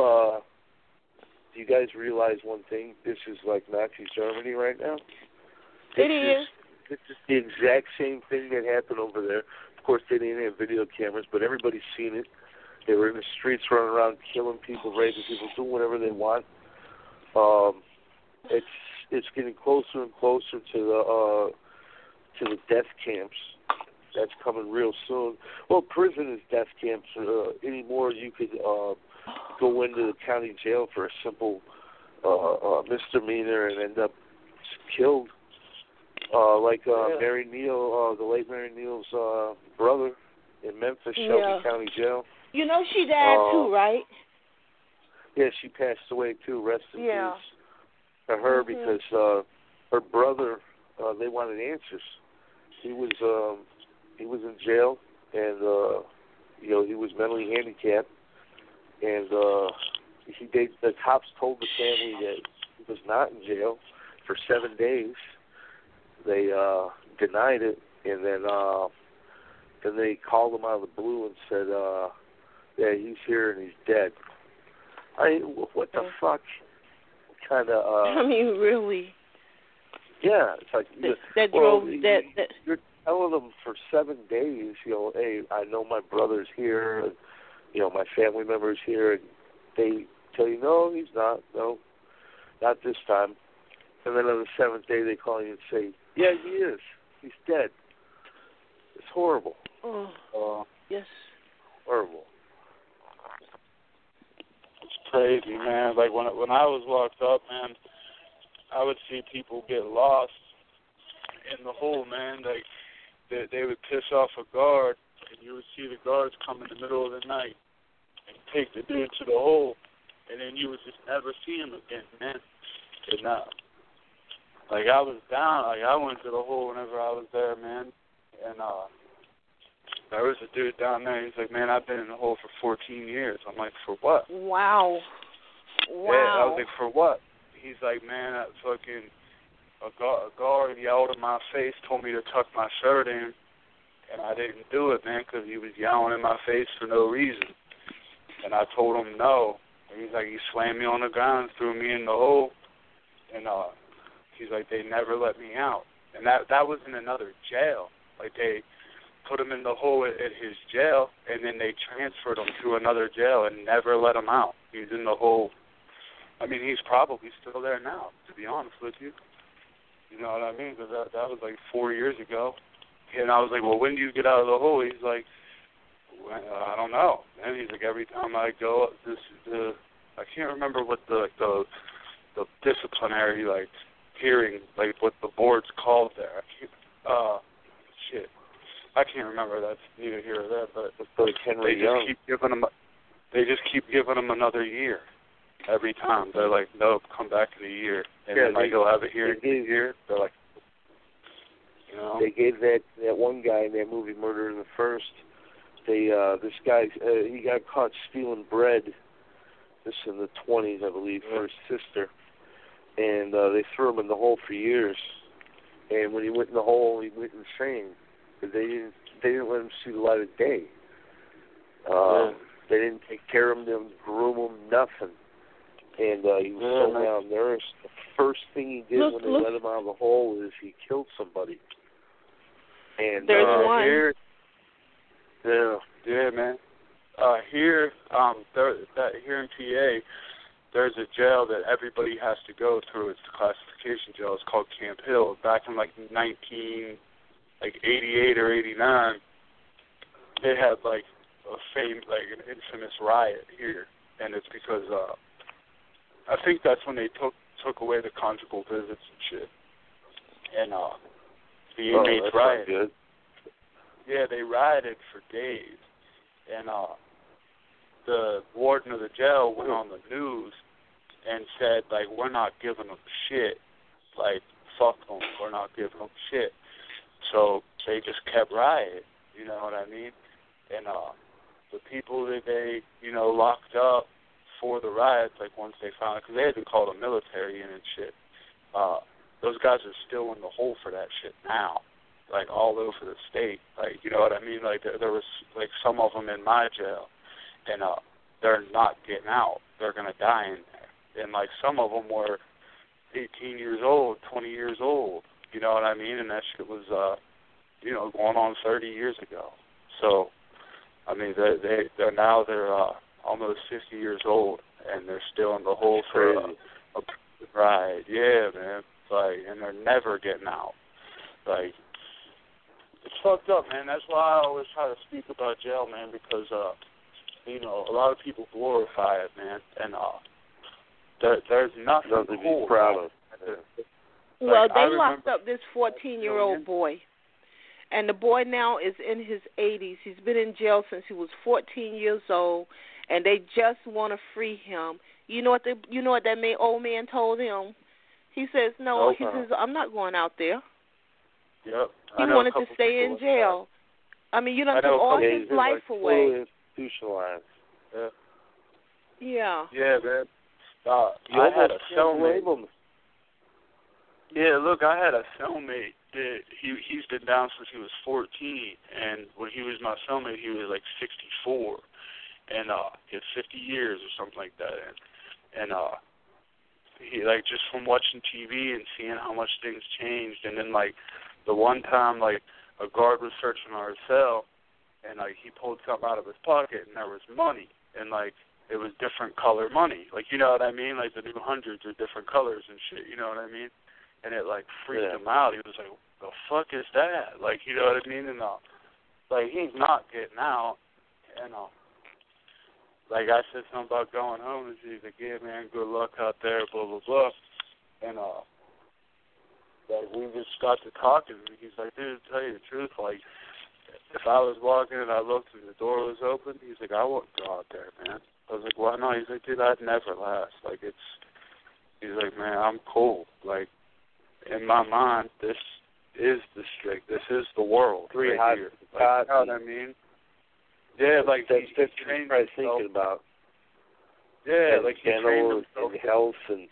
Speaker 10: guys realize one thing? This is like Nazi Germany right now. This is the exact same thing that happened over there. Of course, they didn't have video cameras, but everybody's seen it. They were in the streets running around, killing people, raping people, doing whatever they want. It's getting closer and closer to the death camps. That's coming real soon. Well, prison is death camps. Anymore, you could go into the county jail for a simple misdemeanor and end up killed. Mary Neal, the late Mary Neal's brother in Memphis, Shelby County Jail.
Speaker 1: You know she died too, right?
Speaker 10: Yeah, she passed away too. Rest in peace to her, because her brother, they wanted answers. He was in jail, and he was mentally handicapped, and the cops told the family that he was not in jail for 7 days. They denied it, and then they called him out of the blue and said, "Yeah, he's here and he's dead." What the fuck? Kind of.
Speaker 1: I mean, really.
Speaker 10: Yeah, it's like
Speaker 1: that drove that.
Speaker 10: You're telling them for 7 days, hey, I know my brother's here, and my family member's here, and they tell you, no, he's not. No, not this time. And then on the 7th day, they call you and say, yeah, he is. He's dead. It's horrible.
Speaker 1: Yes.
Speaker 10: Horrible.
Speaker 11: It's crazy, man. Like, when I was locked up, man, I would see people get lost in the hole, man. Like, they would piss off a guard, and you would see the guards come in the middle of the night and take the dude to the hole, and then you would just never see him again, man. And like I was down, like I went to the hole whenever I was there, man. And there was a dude down there. He's like, man, I've been in the hole for 14 years. I'm like, for what?
Speaker 1: Wow.
Speaker 11: Yeah, I was like, for what? He's like, man, that fucking a guard yelled in my face, told me to tuck my shirt in, and I didn't do it, man, because he was yelling in my face for no reason. And I told him no. And he's like, he slammed me on the ground, threw me in the hole, and he's like, they never let me out. And that was in another jail. Like, they put him in the hole at his jail, and then they transferred him to another jail and never let him out. He's in the hole. I mean, he's probably still there now, to be honest with you. You know what I mean? Because that was like 4 years ago. And I was like, well, when do you get out of the hole? He's like, I don't know. And he's like, every time I go, I can't remember what the disciplinary, like, hearing, like, what the board's called there. I can't remember. That's neither here or there. But they just keep giving him another year every time. They're like, nope, come back in a year. And then like he'll have a hearing in a year. They're like, you know.
Speaker 10: They gave that one guy in that movie Murder in the First. This guy he got caught stealing bread. This in the 20s, I believe, for his sister. And they threw him in the hole for years. And when he went in the hole, he went insane. But they didn't let him see the light of day. They didn't take care of him, didn't groom him, nothing. And he was so malnourished. The first thing he did when they let him out of the hole is he killed somebody. And
Speaker 1: there's one.
Speaker 11: Yeah, man. Here in PA, there's a jail that everybody has to go through. It's the classification jail. It's called Camp Hill. Back in like 88 or 89, they had like an infamous riot here, and it's because I think that's when they took away the conjugal visits and shit, and the inmates rioted. Yeah, they rioted for days, and the warden of the jail went on the news and said, like, we're not giving them shit, like, fuck them, we're not giving them shit. So they just kept rioting, you know what I mean? And the people that they, locked up for the riots, like once they found it, because they had to call the military in and shit, those guys are still in the hole for that shit now, like all over the state. Like, you know what I mean? Like there was like some of them in my jail, and they're not getting out. They're going to die in there. And like some of them were 18 years old, 20 years old. You know what I mean? And that shit was, going on 30 years ago. So, I mean, they're now almost 50 years old, and they're still in the hole for a ride. Yeah, man. Like, and they're never getting out. Like, it's fucked up, man. That's why I always try to speak about jail, man, because, a lot of people glorify it, man, and there's nothing to be proud of.
Speaker 1: Well, they locked up this 14-year-old boy, and the boy now is in his 80s. He's been in jail since he was 14 years old, and they just want to free him. You know what that old man told him? He says, no, he says, I'm not going out there.
Speaker 11: Yep.
Speaker 1: He wanted to stay in jail. I mean, you done took all his life away.
Speaker 10: Institutionalized.
Speaker 11: Yeah.
Speaker 1: Yeah.
Speaker 11: Yeah, man. I had a cellmate. Yeah, look, I had a cellmate that he's been down since he was 14, and when he was my cellmate, he was like 64, and he had 50 years or something like that, and he like just from watching TV and seeing how much things changed, and then like the one time like a guard was searching our cell, and like he pulled something out of his pocket, and there was money, and like it was different color money, like you know what I mean, like the new hundreds are different colors and shit, you know what I mean. And it, like, freaked him out. He was like, what the fuck is that? Like, you know what I mean? And, like, he's not getting out. And, like, I said something about going home, and he's like, yeah, man, good luck out there, blah, blah, blah. And, like, we just got to talking, and he's like, dude, to tell you the truth, like, if I was walking and I looked and the door was open, he's like, I wouldn't go out there, man. I was like, why not? He's like, dude, I'd never last. Like, it's He's like, man, I'm cool. Like, in my mind, this is the strict. This is the world right here. Like, you know what I mean? Yeah, like
Speaker 10: that's
Speaker 11: he
Speaker 10: trained himself. Thinking about.
Speaker 11: Yeah, like he trained
Speaker 10: himself and health and.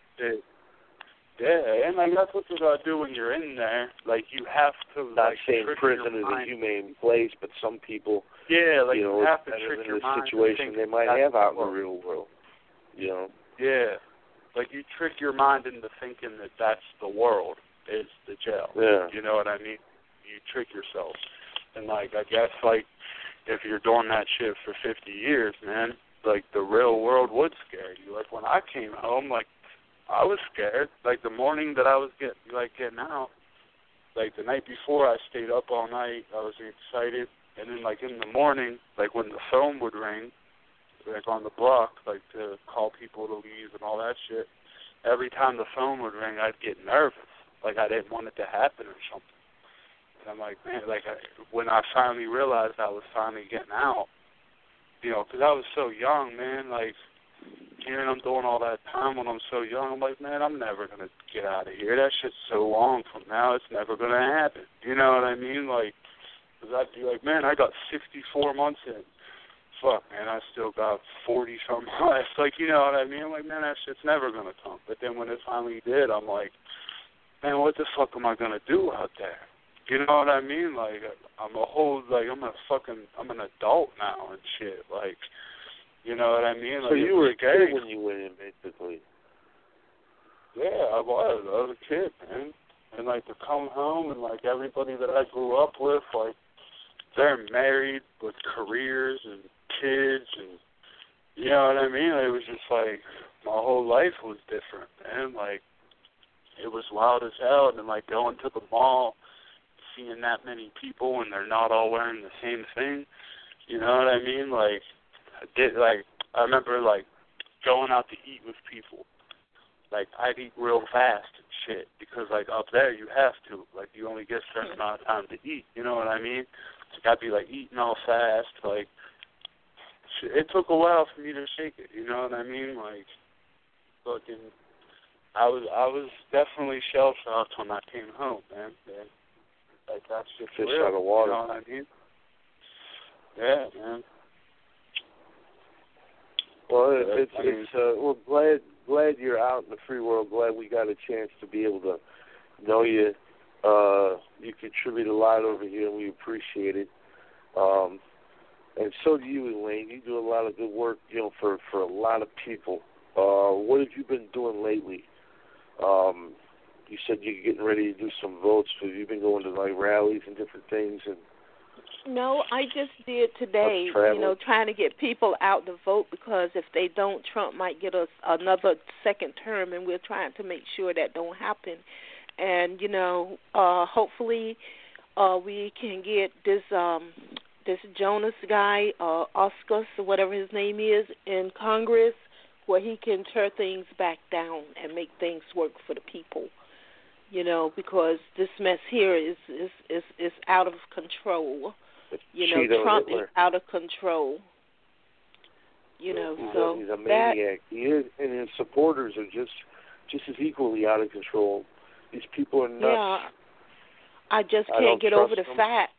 Speaker 11: Yeah, and like that's what you gotta do when you're in there. Like you have to.
Speaker 10: Not
Speaker 11: like,
Speaker 10: saying prison is a humane place, but some people.
Speaker 11: Yeah, like
Speaker 10: you know,
Speaker 11: have to
Speaker 10: better
Speaker 11: trick
Speaker 10: than
Speaker 11: your
Speaker 10: the
Speaker 11: mind
Speaker 10: situation they might have out in the real world. You know.
Speaker 11: Yeah, like you trick your mind into thinking that that's the world. Is the jail.
Speaker 10: Yeah.
Speaker 11: You know what I mean? You trick yourself. And like I guess like if you're doing that shit for 50 years, man, like the real world would scare you. Like when I came home, like I was scared. Like the morning that I was getting out, like the night before I stayed up all night, I was excited. And then like in the morning, like when the phone would ring, like on the block, like to call people to leave and all that shit, every time the phone would ring, I'd get nervous. Like I didn't want it to happen or something. And I'm like, man, like when I finally realized I was finally getting out, you know, because I was so young, man, like, hearing I'm doing all that time when I'm so young, I'm like, man, I'm never going to get out of here. That shit's so long from now, it's never going to happen. You know what I mean? Like, because I'd be like, man, I got 64 months in. Fuck, man, I still got 40-something left. Like, you know what I mean? I'm like, man, that shit's never going to come. But then when it finally did, I'm like, man, what the fuck am I going to do out there? You know what I mean? Like, I'm an adult now and shit. Like, you know what I mean? Like,
Speaker 10: so you were a kid when you went in, basically.
Speaker 11: Yeah, I was a kid, man. And, like, to come home and, like, everybody that I grew up with, like, they're married with careers and kids and, you know what I mean? It was just, like, my whole life was different, man. Like, it was wild as hell. And then, like, going to the mall, seeing that many people and they're not all wearing the same thing, you know what I mean? Like, I remember, like, going out to eat with people. Like, I'd eat real fast and shit because, like, up there you have to. Like, you only get a certain amount of time to eat, you know what I mean? So I'd be, like, eating all fast. Like, it took a while for me to shake it, you know what I mean? Like, fucking, I was definitely shell-shocked when I came home, man. Like, that's just
Speaker 10: fish
Speaker 11: real,
Speaker 10: out of water.
Speaker 11: You know what I mean? Yeah, man.
Speaker 10: Well, we're glad you're out in the free world. Glad we got a chance to be able to know you. You contribute a lot over here, and we appreciate it. And so do you, Elaine. You do a lot of good work, you know, for a lot of people. What have you been doing lately? You said you're getting ready to do some votes. So you've been going to, like, rallies and different things. And
Speaker 1: no, I just did today, you know, trying to get people out to vote because if they don't, Trump might get us another second term, and we're trying to make sure that don't happen. And, you know, hopefully we can get this Jonas guy, Oscar, or whatever his name is, in Congress where he can tear things back down and make things work for the people. You know, because this mess here is out of control. You know, Trump is out of control. You know,
Speaker 10: he's a maniac. He is, and his supporters are just as equally out of control. These people are nuts.
Speaker 1: Yeah, I just can't get over the fact.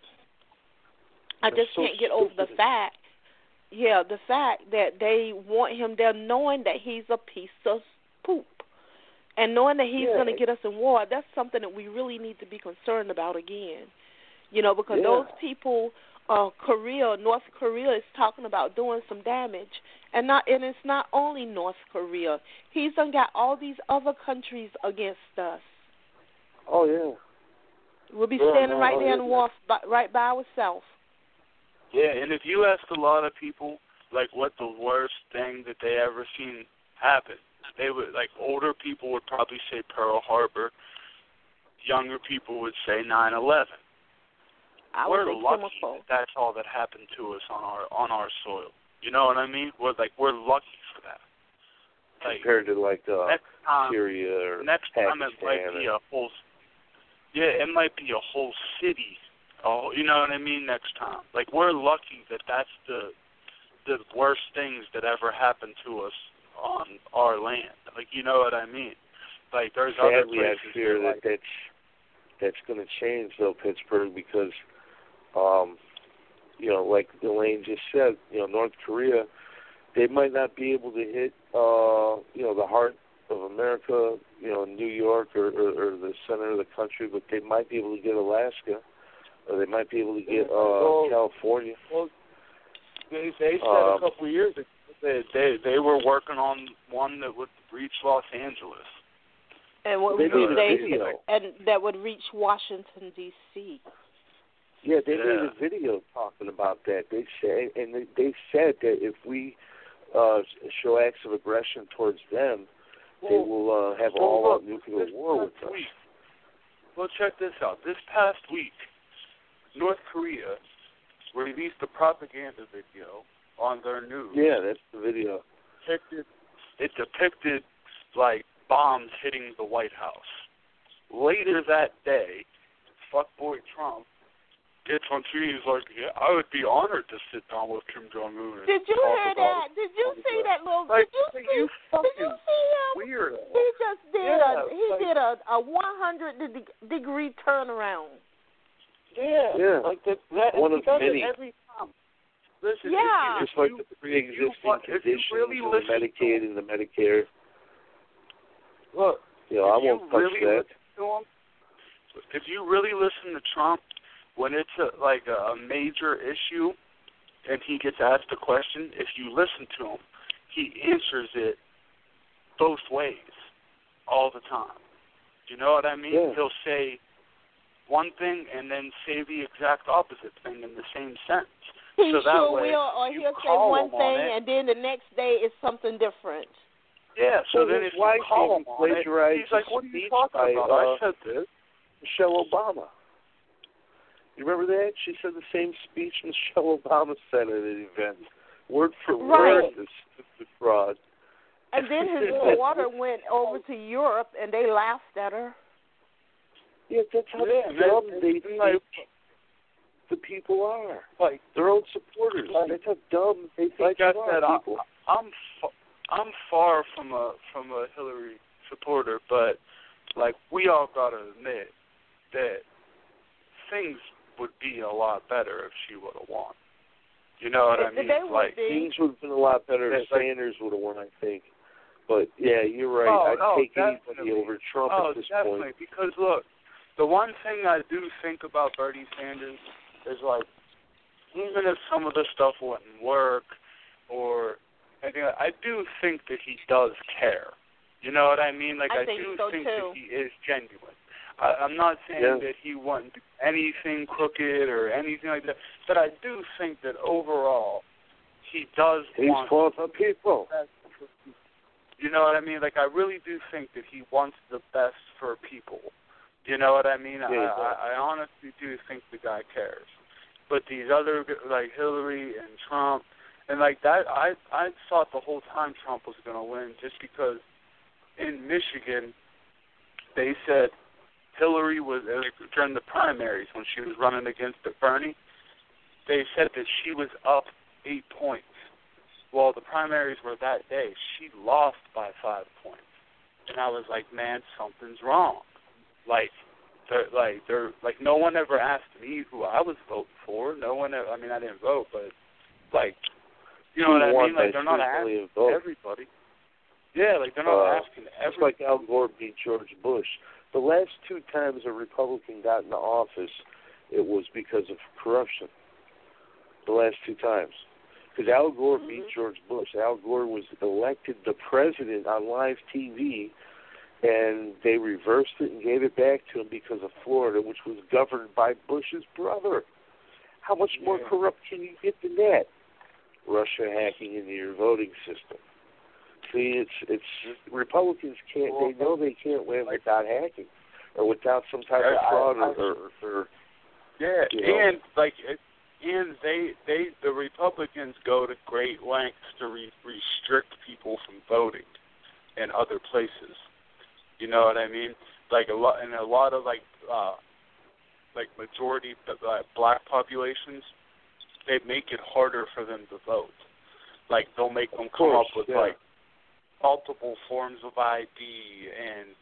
Speaker 1: I just can't get over the fact. Yeah, the fact that they want him there, knowing that he's a piece of poop. And knowing that he's going to get us in war, that's something that we really need to be concerned about again. You know, because those people, North Korea is talking about doing some damage. And it's not only North Korea. He's done got all these other countries against us.
Speaker 10: Oh, yeah.
Speaker 1: We'll be standing right there in the war, right by ourselves.
Speaker 11: Yeah, and if you ask a lot of people, like, what the worst thing that they ever seen happen, they would, like, older people would probably say Pearl Harbor. Younger people would say 9/11. We're lucky that's all that happened to us on our soil. You know what I mean? We're lucky for that. Like,
Speaker 10: compared to, like,
Speaker 11: next time,
Speaker 10: Syria or
Speaker 11: next
Speaker 10: Pakistan.
Speaker 11: Time it might be a whole. Yeah, it might be a whole city. Oh, you know what I mean? Next time, like, we're lucky that that's the worst things that ever happened to us on our land. Like, you know what I mean? like there's other
Speaker 10: Sadly,
Speaker 11: places.
Speaker 10: I fear
Speaker 11: like,
Speaker 10: that's going to change though, Pittsburgh, because like Elaine just said, North Korea, they might not be able to hit the heart of America, New York or the center of the country, but they might be able to get Alaska, or they might be able to get California.
Speaker 11: Well, they said a couple of years ago that they were working on one that would reach Los Angeles.
Speaker 1: And and that would reach Washington, D.C.
Speaker 10: Yeah, they made a video talking about that. They said that if we show acts of aggression towards them, they will have all-out nuclear war with us.
Speaker 11: Well, check this out. This past week, North Korea released a propaganda video on their news.
Speaker 10: Yeah, that's the video.
Speaker 11: It depicted, like, bombs hitting the White House. Later that day, fuckboy Trump gets on TV. He's like, yeah, I would be honored to sit down with Kim Jong-un.
Speaker 1: Did you hear that? Did you see that little?
Speaker 11: Like,
Speaker 1: did you see him?
Speaker 11: Weird.
Speaker 1: He just did did a 100-degree turnaround.
Speaker 11: Yeah. Like that
Speaker 10: one of
Speaker 11: he does
Speaker 10: many.
Speaker 11: It every time. Listen,
Speaker 1: yeah.
Speaker 10: Just like the pre-existing conditions of the Medicaid and the Medicare.
Speaker 11: Look,
Speaker 10: I won't touch that.
Speaker 11: If you really listen to Trump, when it's a major issue and he gets asked a question, if you listen to him, he answers it both ways all the time. You know what I mean?
Speaker 10: Yeah.
Speaker 11: He'll say one thing and then say the exact opposite thing in the same sentence.
Speaker 1: He
Speaker 11: so that
Speaker 1: sure
Speaker 11: way
Speaker 1: will, or he'll say one thing and then the next day it's something different.
Speaker 11: Yeah, so then if you call him on it, he's like, what are you talking about? I said this.
Speaker 10: Michelle Obama. You remember that? She said the same speech Michelle Obama said at an event. Word for word, this stupid fraud.
Speaker 1: And then his daughter went over to Europe and they laughed at her.
Speaker 10: Yeah, that's how dumb they think the people are. Like their own supporters. That's how dumb they think they are. People.
Speaker 11: I'm far from a Hillary supporter, but like we all gotta admit that things would be a lot better if she would have won. You know what I mean?
Speaker 10: Things would have been a lot better if Sanders would have won, I think. But yeah, you're right. I'd take anybody over Trump at this point.
Speaker 11: Because look, the one thing I do think about Bernie Sanders is like, even if some of the stuff wouldn't work, or I do think that he does care. You know what I mean? Like I do think that he is genuine. I'm not saying that he wouldn't do anything crooked or anything like that, but I do think that overall he does want
Speaker 10: for the people.
Speaker 11: You know what I mean? Like I really do think that he wants the best for people. You know what I mean?
Speaker 10: Yeah,
Speaker 11: I honestly do think the guy cares. But these other, like Hillary and Trump, and like that, I thought the whole time Trump was going to win just because in Michigan they said Hillary was, during the primaries when she was running against Bernie, they said that she was up 8 points. Well, the primaries were that day. She lost by 5 points. And I was like, man, something's wrong. No one ever asked me who I was voting for. No one ever, I mean, I didn't vote, but, like, you know what I mean? Like, they're not asking everybody. Yeah, like, they're not asking everybody.
Speaker 10: It's like Al Gore beat George Bush. The last 2 times a Republican got into office, it was because of corruption. The last 2 times. Because Al Gore beat George Bush. Al Gore was elected the president on live TV, and they reversed it and gave it back to him because of Florida, which was governed by Bush's brother. How much more corrupt can you get than that? Russia hacking into your voting system. See, it's Republicans can't. They know they can't win without hacking or without some type of fraud or
Speaker 11: yeah,
Speaker 10: you know.
Speaker 11: And the Republicans go to great lengths to restrict people from voting in other places. You know what I mean? Like a lot of majority black populations, they make it harder for them to vote. Like they'll make them come up with like multiple forms of ID and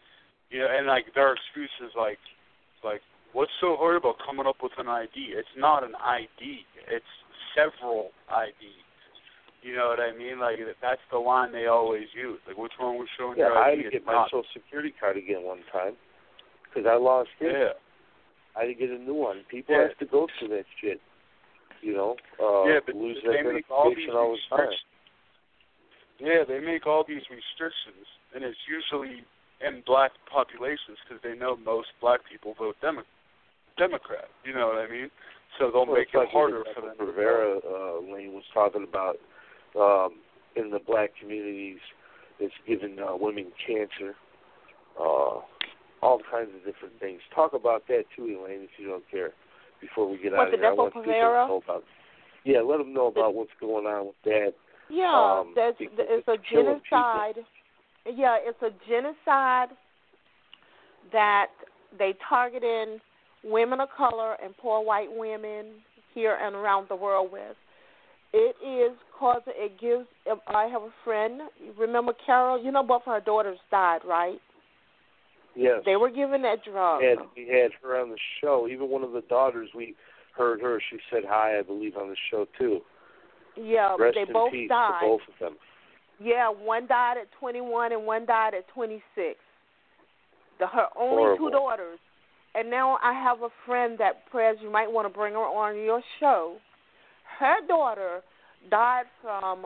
Speaker 11: You know, and like their excuse is like, what's so hard about coming up with an ID? It's not an ID. It's several IDs. You know what I mean? Like, that's the line they always use. Like, what's wrong with showing your ID?
Speaker 10: I had to get my Social Security card again one time because I lost it.
Speaker 11: Yeah.
Speaker 10: I had to get a new one. People have to go through that shit. You know?
Speaker 11: But
Speaker 10: lose
Speaker 11: they make all these
Speaker 10: restrictions.
Speaker 11: Yeah, they make all these restrictions, and it's usually in black populations because they know most black people vote Democrat. You know what I mean? So they'll make it harder for them.
Speaker 10: Rivera Lane was talking about in the black communities, it's giving women cancer, all kinds of different things. Talk about that too, Elaine, if you don't care. Before we get out of here, I want people to know about. Yeah, let them know about what's going on with that.
Speaker 1: Yeah, it's a genocide.
Speaker 10: People.
Speaker 1: Yeah, it's a genocide that they targeting women of color and poor white women here and around the world with. It is cause it gives. I have a friend. Remember Carol? You know, both of her daughters died, right?
Speaker 10: Yes.
Speaker 1: They were given that drug.
Speaker 10: We had her on the show. Even one of the daughters, we heard her. She said hi, I believe, on the show too.
Speaker 1: Yeah,
Speaker 10: Rest
Speaker 1: they
Speaker 10: in
Speaker 1: both
Speaker 10: peace
Speaker 1: died.
Speaker 10: To both of them.
Speaker 1: Yeah, one died at 21 and one died at 26. Her only
Speaker 10: Horrible.
Speaker 1: 2 daughters. And now I have a friend that, Prez, you might want to bring her on your show. Her daughter died from,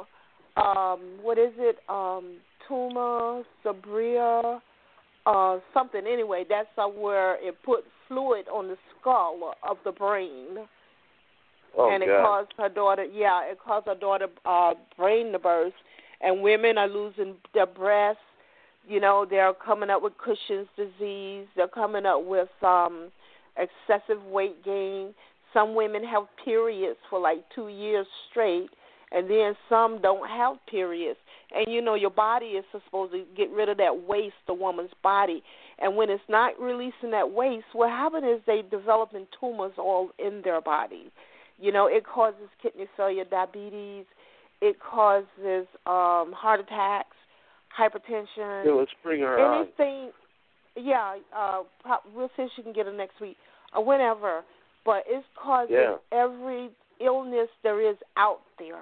Speaker 1: tumor, sabria, something. Anyway, that's where it put fluid on the skull of the brain.
Speaker 10: Oh,
Speaker 1: and it
Speaker 10: God.
Speaker 1: caused her daughter, brain to burst. And women are losing their breasts. You know, they're coming up with Cushing's disease. They're coming up with excessive weight gain. Some women have periods for like 2 years straight, and then some don't have periods. And, you know, your body is supposed to get rid of that waste, the woman's body. And when it's not releasing that waste, what happens is they developing tumors all in their body. You know, it causes kidney failure, diabetes. It causes heart attacks, hypertension.
Speaker 10: Yeah, let's bring her
Speaker 1: anything. Yeah, we'll see if she can get it next week or whenever. But it's causing every illness there is out there.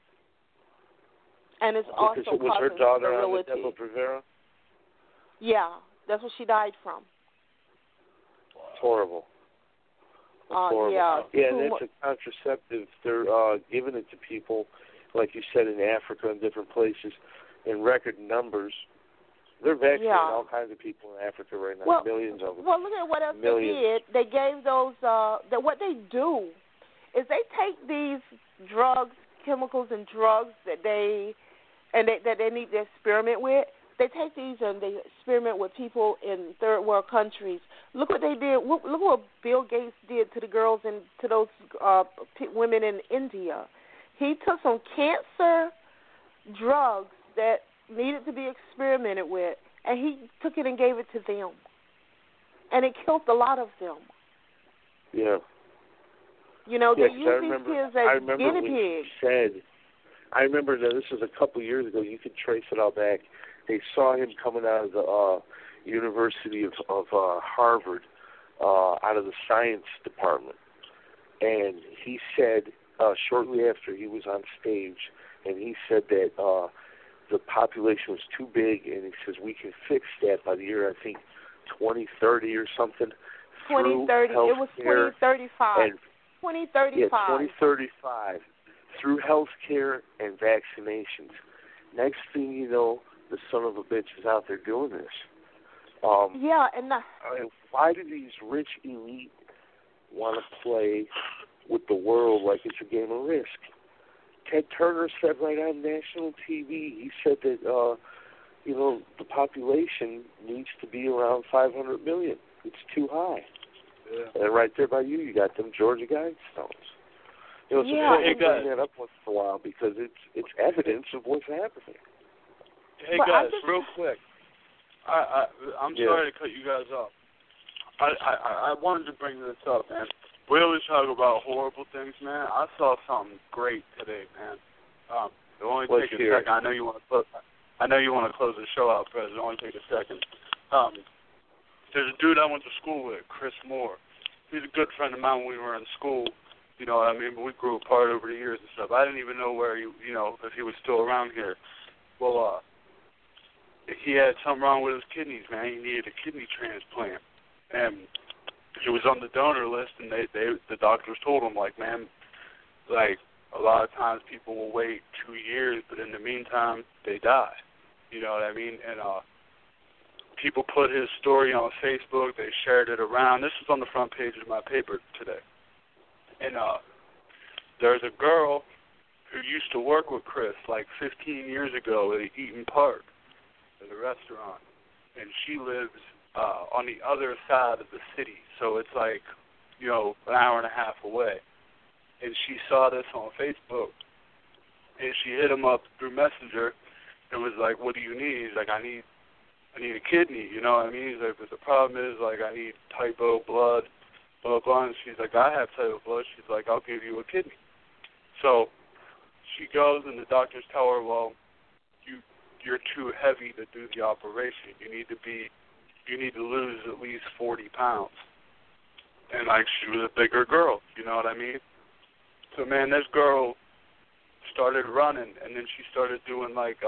Speaker 1: And it's also causing
Speaker 10: was her daughter
Speaker 1: sterility.
Speaker 10: on the Depo-Provera?
Speaker 1: Yeah, that's what she died from.
Speaker 10: It's horrible. Horrible.
Speaker 1: Yeah,
Speaker 10: and it's a contraceptive. They're giving it to people, like you said, in Africa and different places, in record numbers. They're vaccinating all kinds of people in Africa right now, millions of them.
Speaker 1: Well, look at what else they did. They gave those, what they do is they take these drugs, chemicals and drugs that they need to experiment with. They take these and they experiment with people in third world countries. Look what they did. Look what Bill Gates did to the girls and to those women in India. He took some cancer drugs that needed to be experimented with, and he took it and gave it to them. And it killed a lot of them.
Speaker 10: Yeah.
Speaker 1: You know, they use these kids as guinea pigs.
Speaker 10: I remember that this was a couple years ago. You could trace it all back. They saw him coming out of the University of Harvard, out of the science department. And he said, shortly after he was on stage, and he said that the population was too big, and he says we can fix that by the year, I think, 2030 or something.
Speaker 1: 2030. It was 2035. 2035.
Speaker 10: Yeah, 2035. Through health care and vaccinations. Next thing you know, the son of a bitch is out there doing this. Why do these rich elite want to play with the world like it's a game of Risk? Ted Turner said right on national TV, he said that, the population needs to be around 500 million. It's too high. Yeah. And right there by you got them Georgia Guidestones. So I bring that up once in a while because it's evidence of what's happening.
Speaker 11: Hey guys, real quick, I'm sorry to cut you guys off. I wanted to bring this up, man. We always talk about horrible things, man. I saw something great today, man. It'll only take a second. I know you want to close the show out, Fred. It'll only take a second. there's a dude I went to school with, Chris Moore. He's a good friend of mine when we were in school. You know what I mean? But we grew apart over the years and stuff. I didn't even know where if he was still around here. Well, he had something wrong with his kidneys, man. He needed a kidney transplant. And he was on the donor list, and the doctors told him, like, man, like, a lot of times people will wait 2 years, but in the meantime, they die. You know what I mean? And people put his story on Facebook. They shared it around. This is on the front page of my paper today. And there's a girl who used to work with Chris like 15 years ago at Eaton Park at a restaurant. And she lives on the other side of the city. So it's like, an hour and a half away. And she saw this on Facebook. And she hit him up through Messenger and was like, what do you need? He's like, I need a kidney, you know what I mean? He's like, but the problem is, like, I need type O blood, blah, blah, and she's like, I have type O blood. She's like, I'll give you a kidney. So she goes, and the doctors tell her, well, you're too heavy to do the operation. You need to lose at least 40 pounds. And, like, she was a bigger girl, you know what I mean? So, man, this girl started running, and then she started doing, like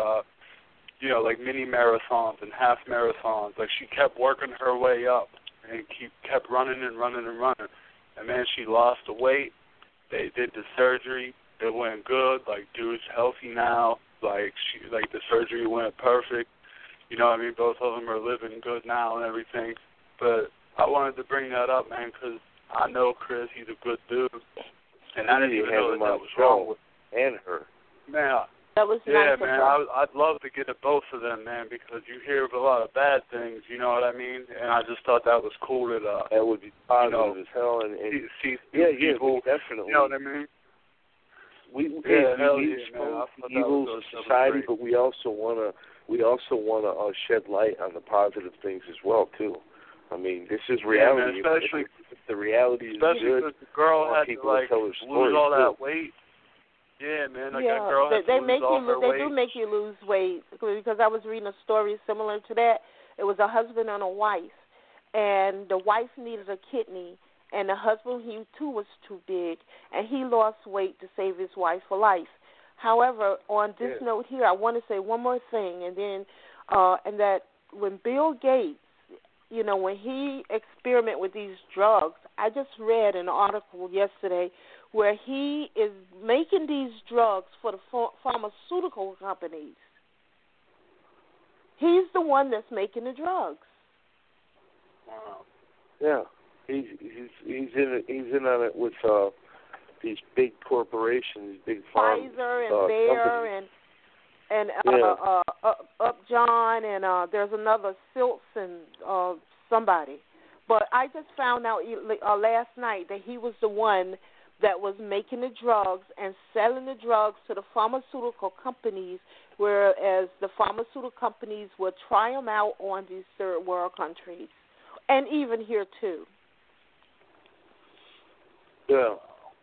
Speaker 11: mini marathons and half marathons. Like, she kept working her way up and kept running and running and running. And, man, she lost the weight. They did the surgery. It went good. Like, dude's healthy now. Like, the surgery went perfect. You know what I mean? Both of them are living good now and everything. But I wanted to bring that up, man, because I know Chris. He's a good dude. And I didn't even know that was wrong with
Speaker 10: and her.
Speaker 11: Man,
Speaker 1: that was
Speaker 11: yeah,
Speaker 1: nice
Speaker 11: man. I'd love to get at both of them, man, because you hear of a lot of bad things. You know what I mean? And I just thought that was cool that
Speaker 10: that would be positive as hell. And
Speaker 11: see
Speaker 10: people, definitely.
Speaker 11: You know what I mean?
Speaker 10: We need evils of society, but we also wanna shed light on the positive things as well too. I mean, this is reality.
Speaker 11: Yeah, man, especially
Speaker 10: if the reality is good.
Speaker 11: Because the girl had to lose all that weight. Yeah, man. Like that girl had to lose all her weight.
Speaker 1: They do make you lose weight, because I was reading a story similar to that. It was a husband and a wife, and the wife needed a kidney, and the husband, he too was too big, and he lost weight to save his wife for life. However, on this note here, I want to say one more thing, and then and that when Bill Gates, when he experimented with these drugs, I just read an article yesterday where he is making these drugs for the pharmaceutical companies. He's the one that's making the drugs.
Speaker 11: Wow.
Speaker 10: Yeah, he's in on it with these big corporations, big
Speaker 1: Pfizer and Bayer and Upjohn, and there's another Silks and somebody. But I just found out last night that he was the one that was making the drugs and selling the drugs to the pharmaceutical companies, whereas the pharmaceutical companies would try them out on these third world countries, and even here too.
Speaker 10: Yeah,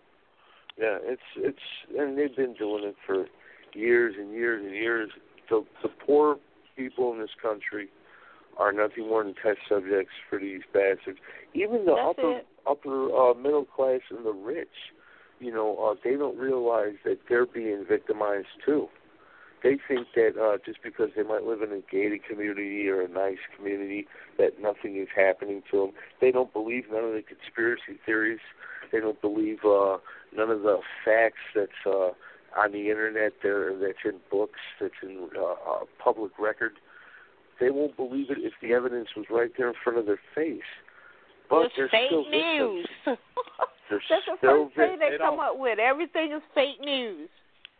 Speaker 10: it's and they've been doing it for years and years and years. The poor people in this country are nothing more than test subjects for these bastards. Even the upper middle class and the rich, they don't realize that they're being victimized too. They think that just because they might live in a gated community or a nice community, that nothing is happening to them. They don't believe none of the conspiracy theories. They don't believe none of the facts that's on the internet, that's in books, that's in public record. They won't believe it if the evidence was right there in front of their face. But
Speaker 1: it's fake news. That's the first thing they come up with. Everything is fake news.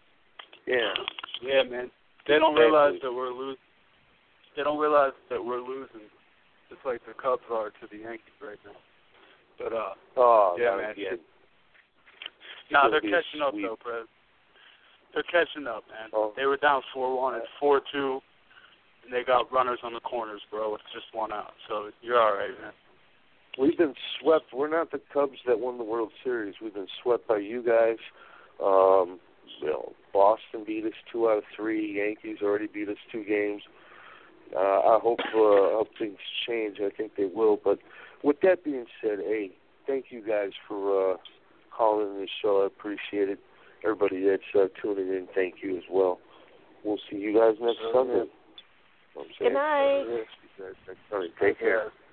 Speaker 11: Yeah, man. They don't realize that we're losing. They don't realize that we're losing, just like the Cubs are to the Yankees right now. But man. They're catching up though, Prez. They're catching up, man. They were down 4-1 and 4-2. And they got runners on the corners, bro. It's just 1 out. So you're all right, man.
Speaker 10: We've been swept. We're not the Cubs that won the World Series. We've been swept by you guys. Boston beat us 2 out of 3. Yankees already beat us 2 games. I hope things change. I think they will. But with that being said, hey, thank you guys for calling in the show. I appreciate it. Everybody that's tuning in, thank you as well. We'll see you guys next Sunday.
Speaker 1: Good night.
Speaker 10: Take care.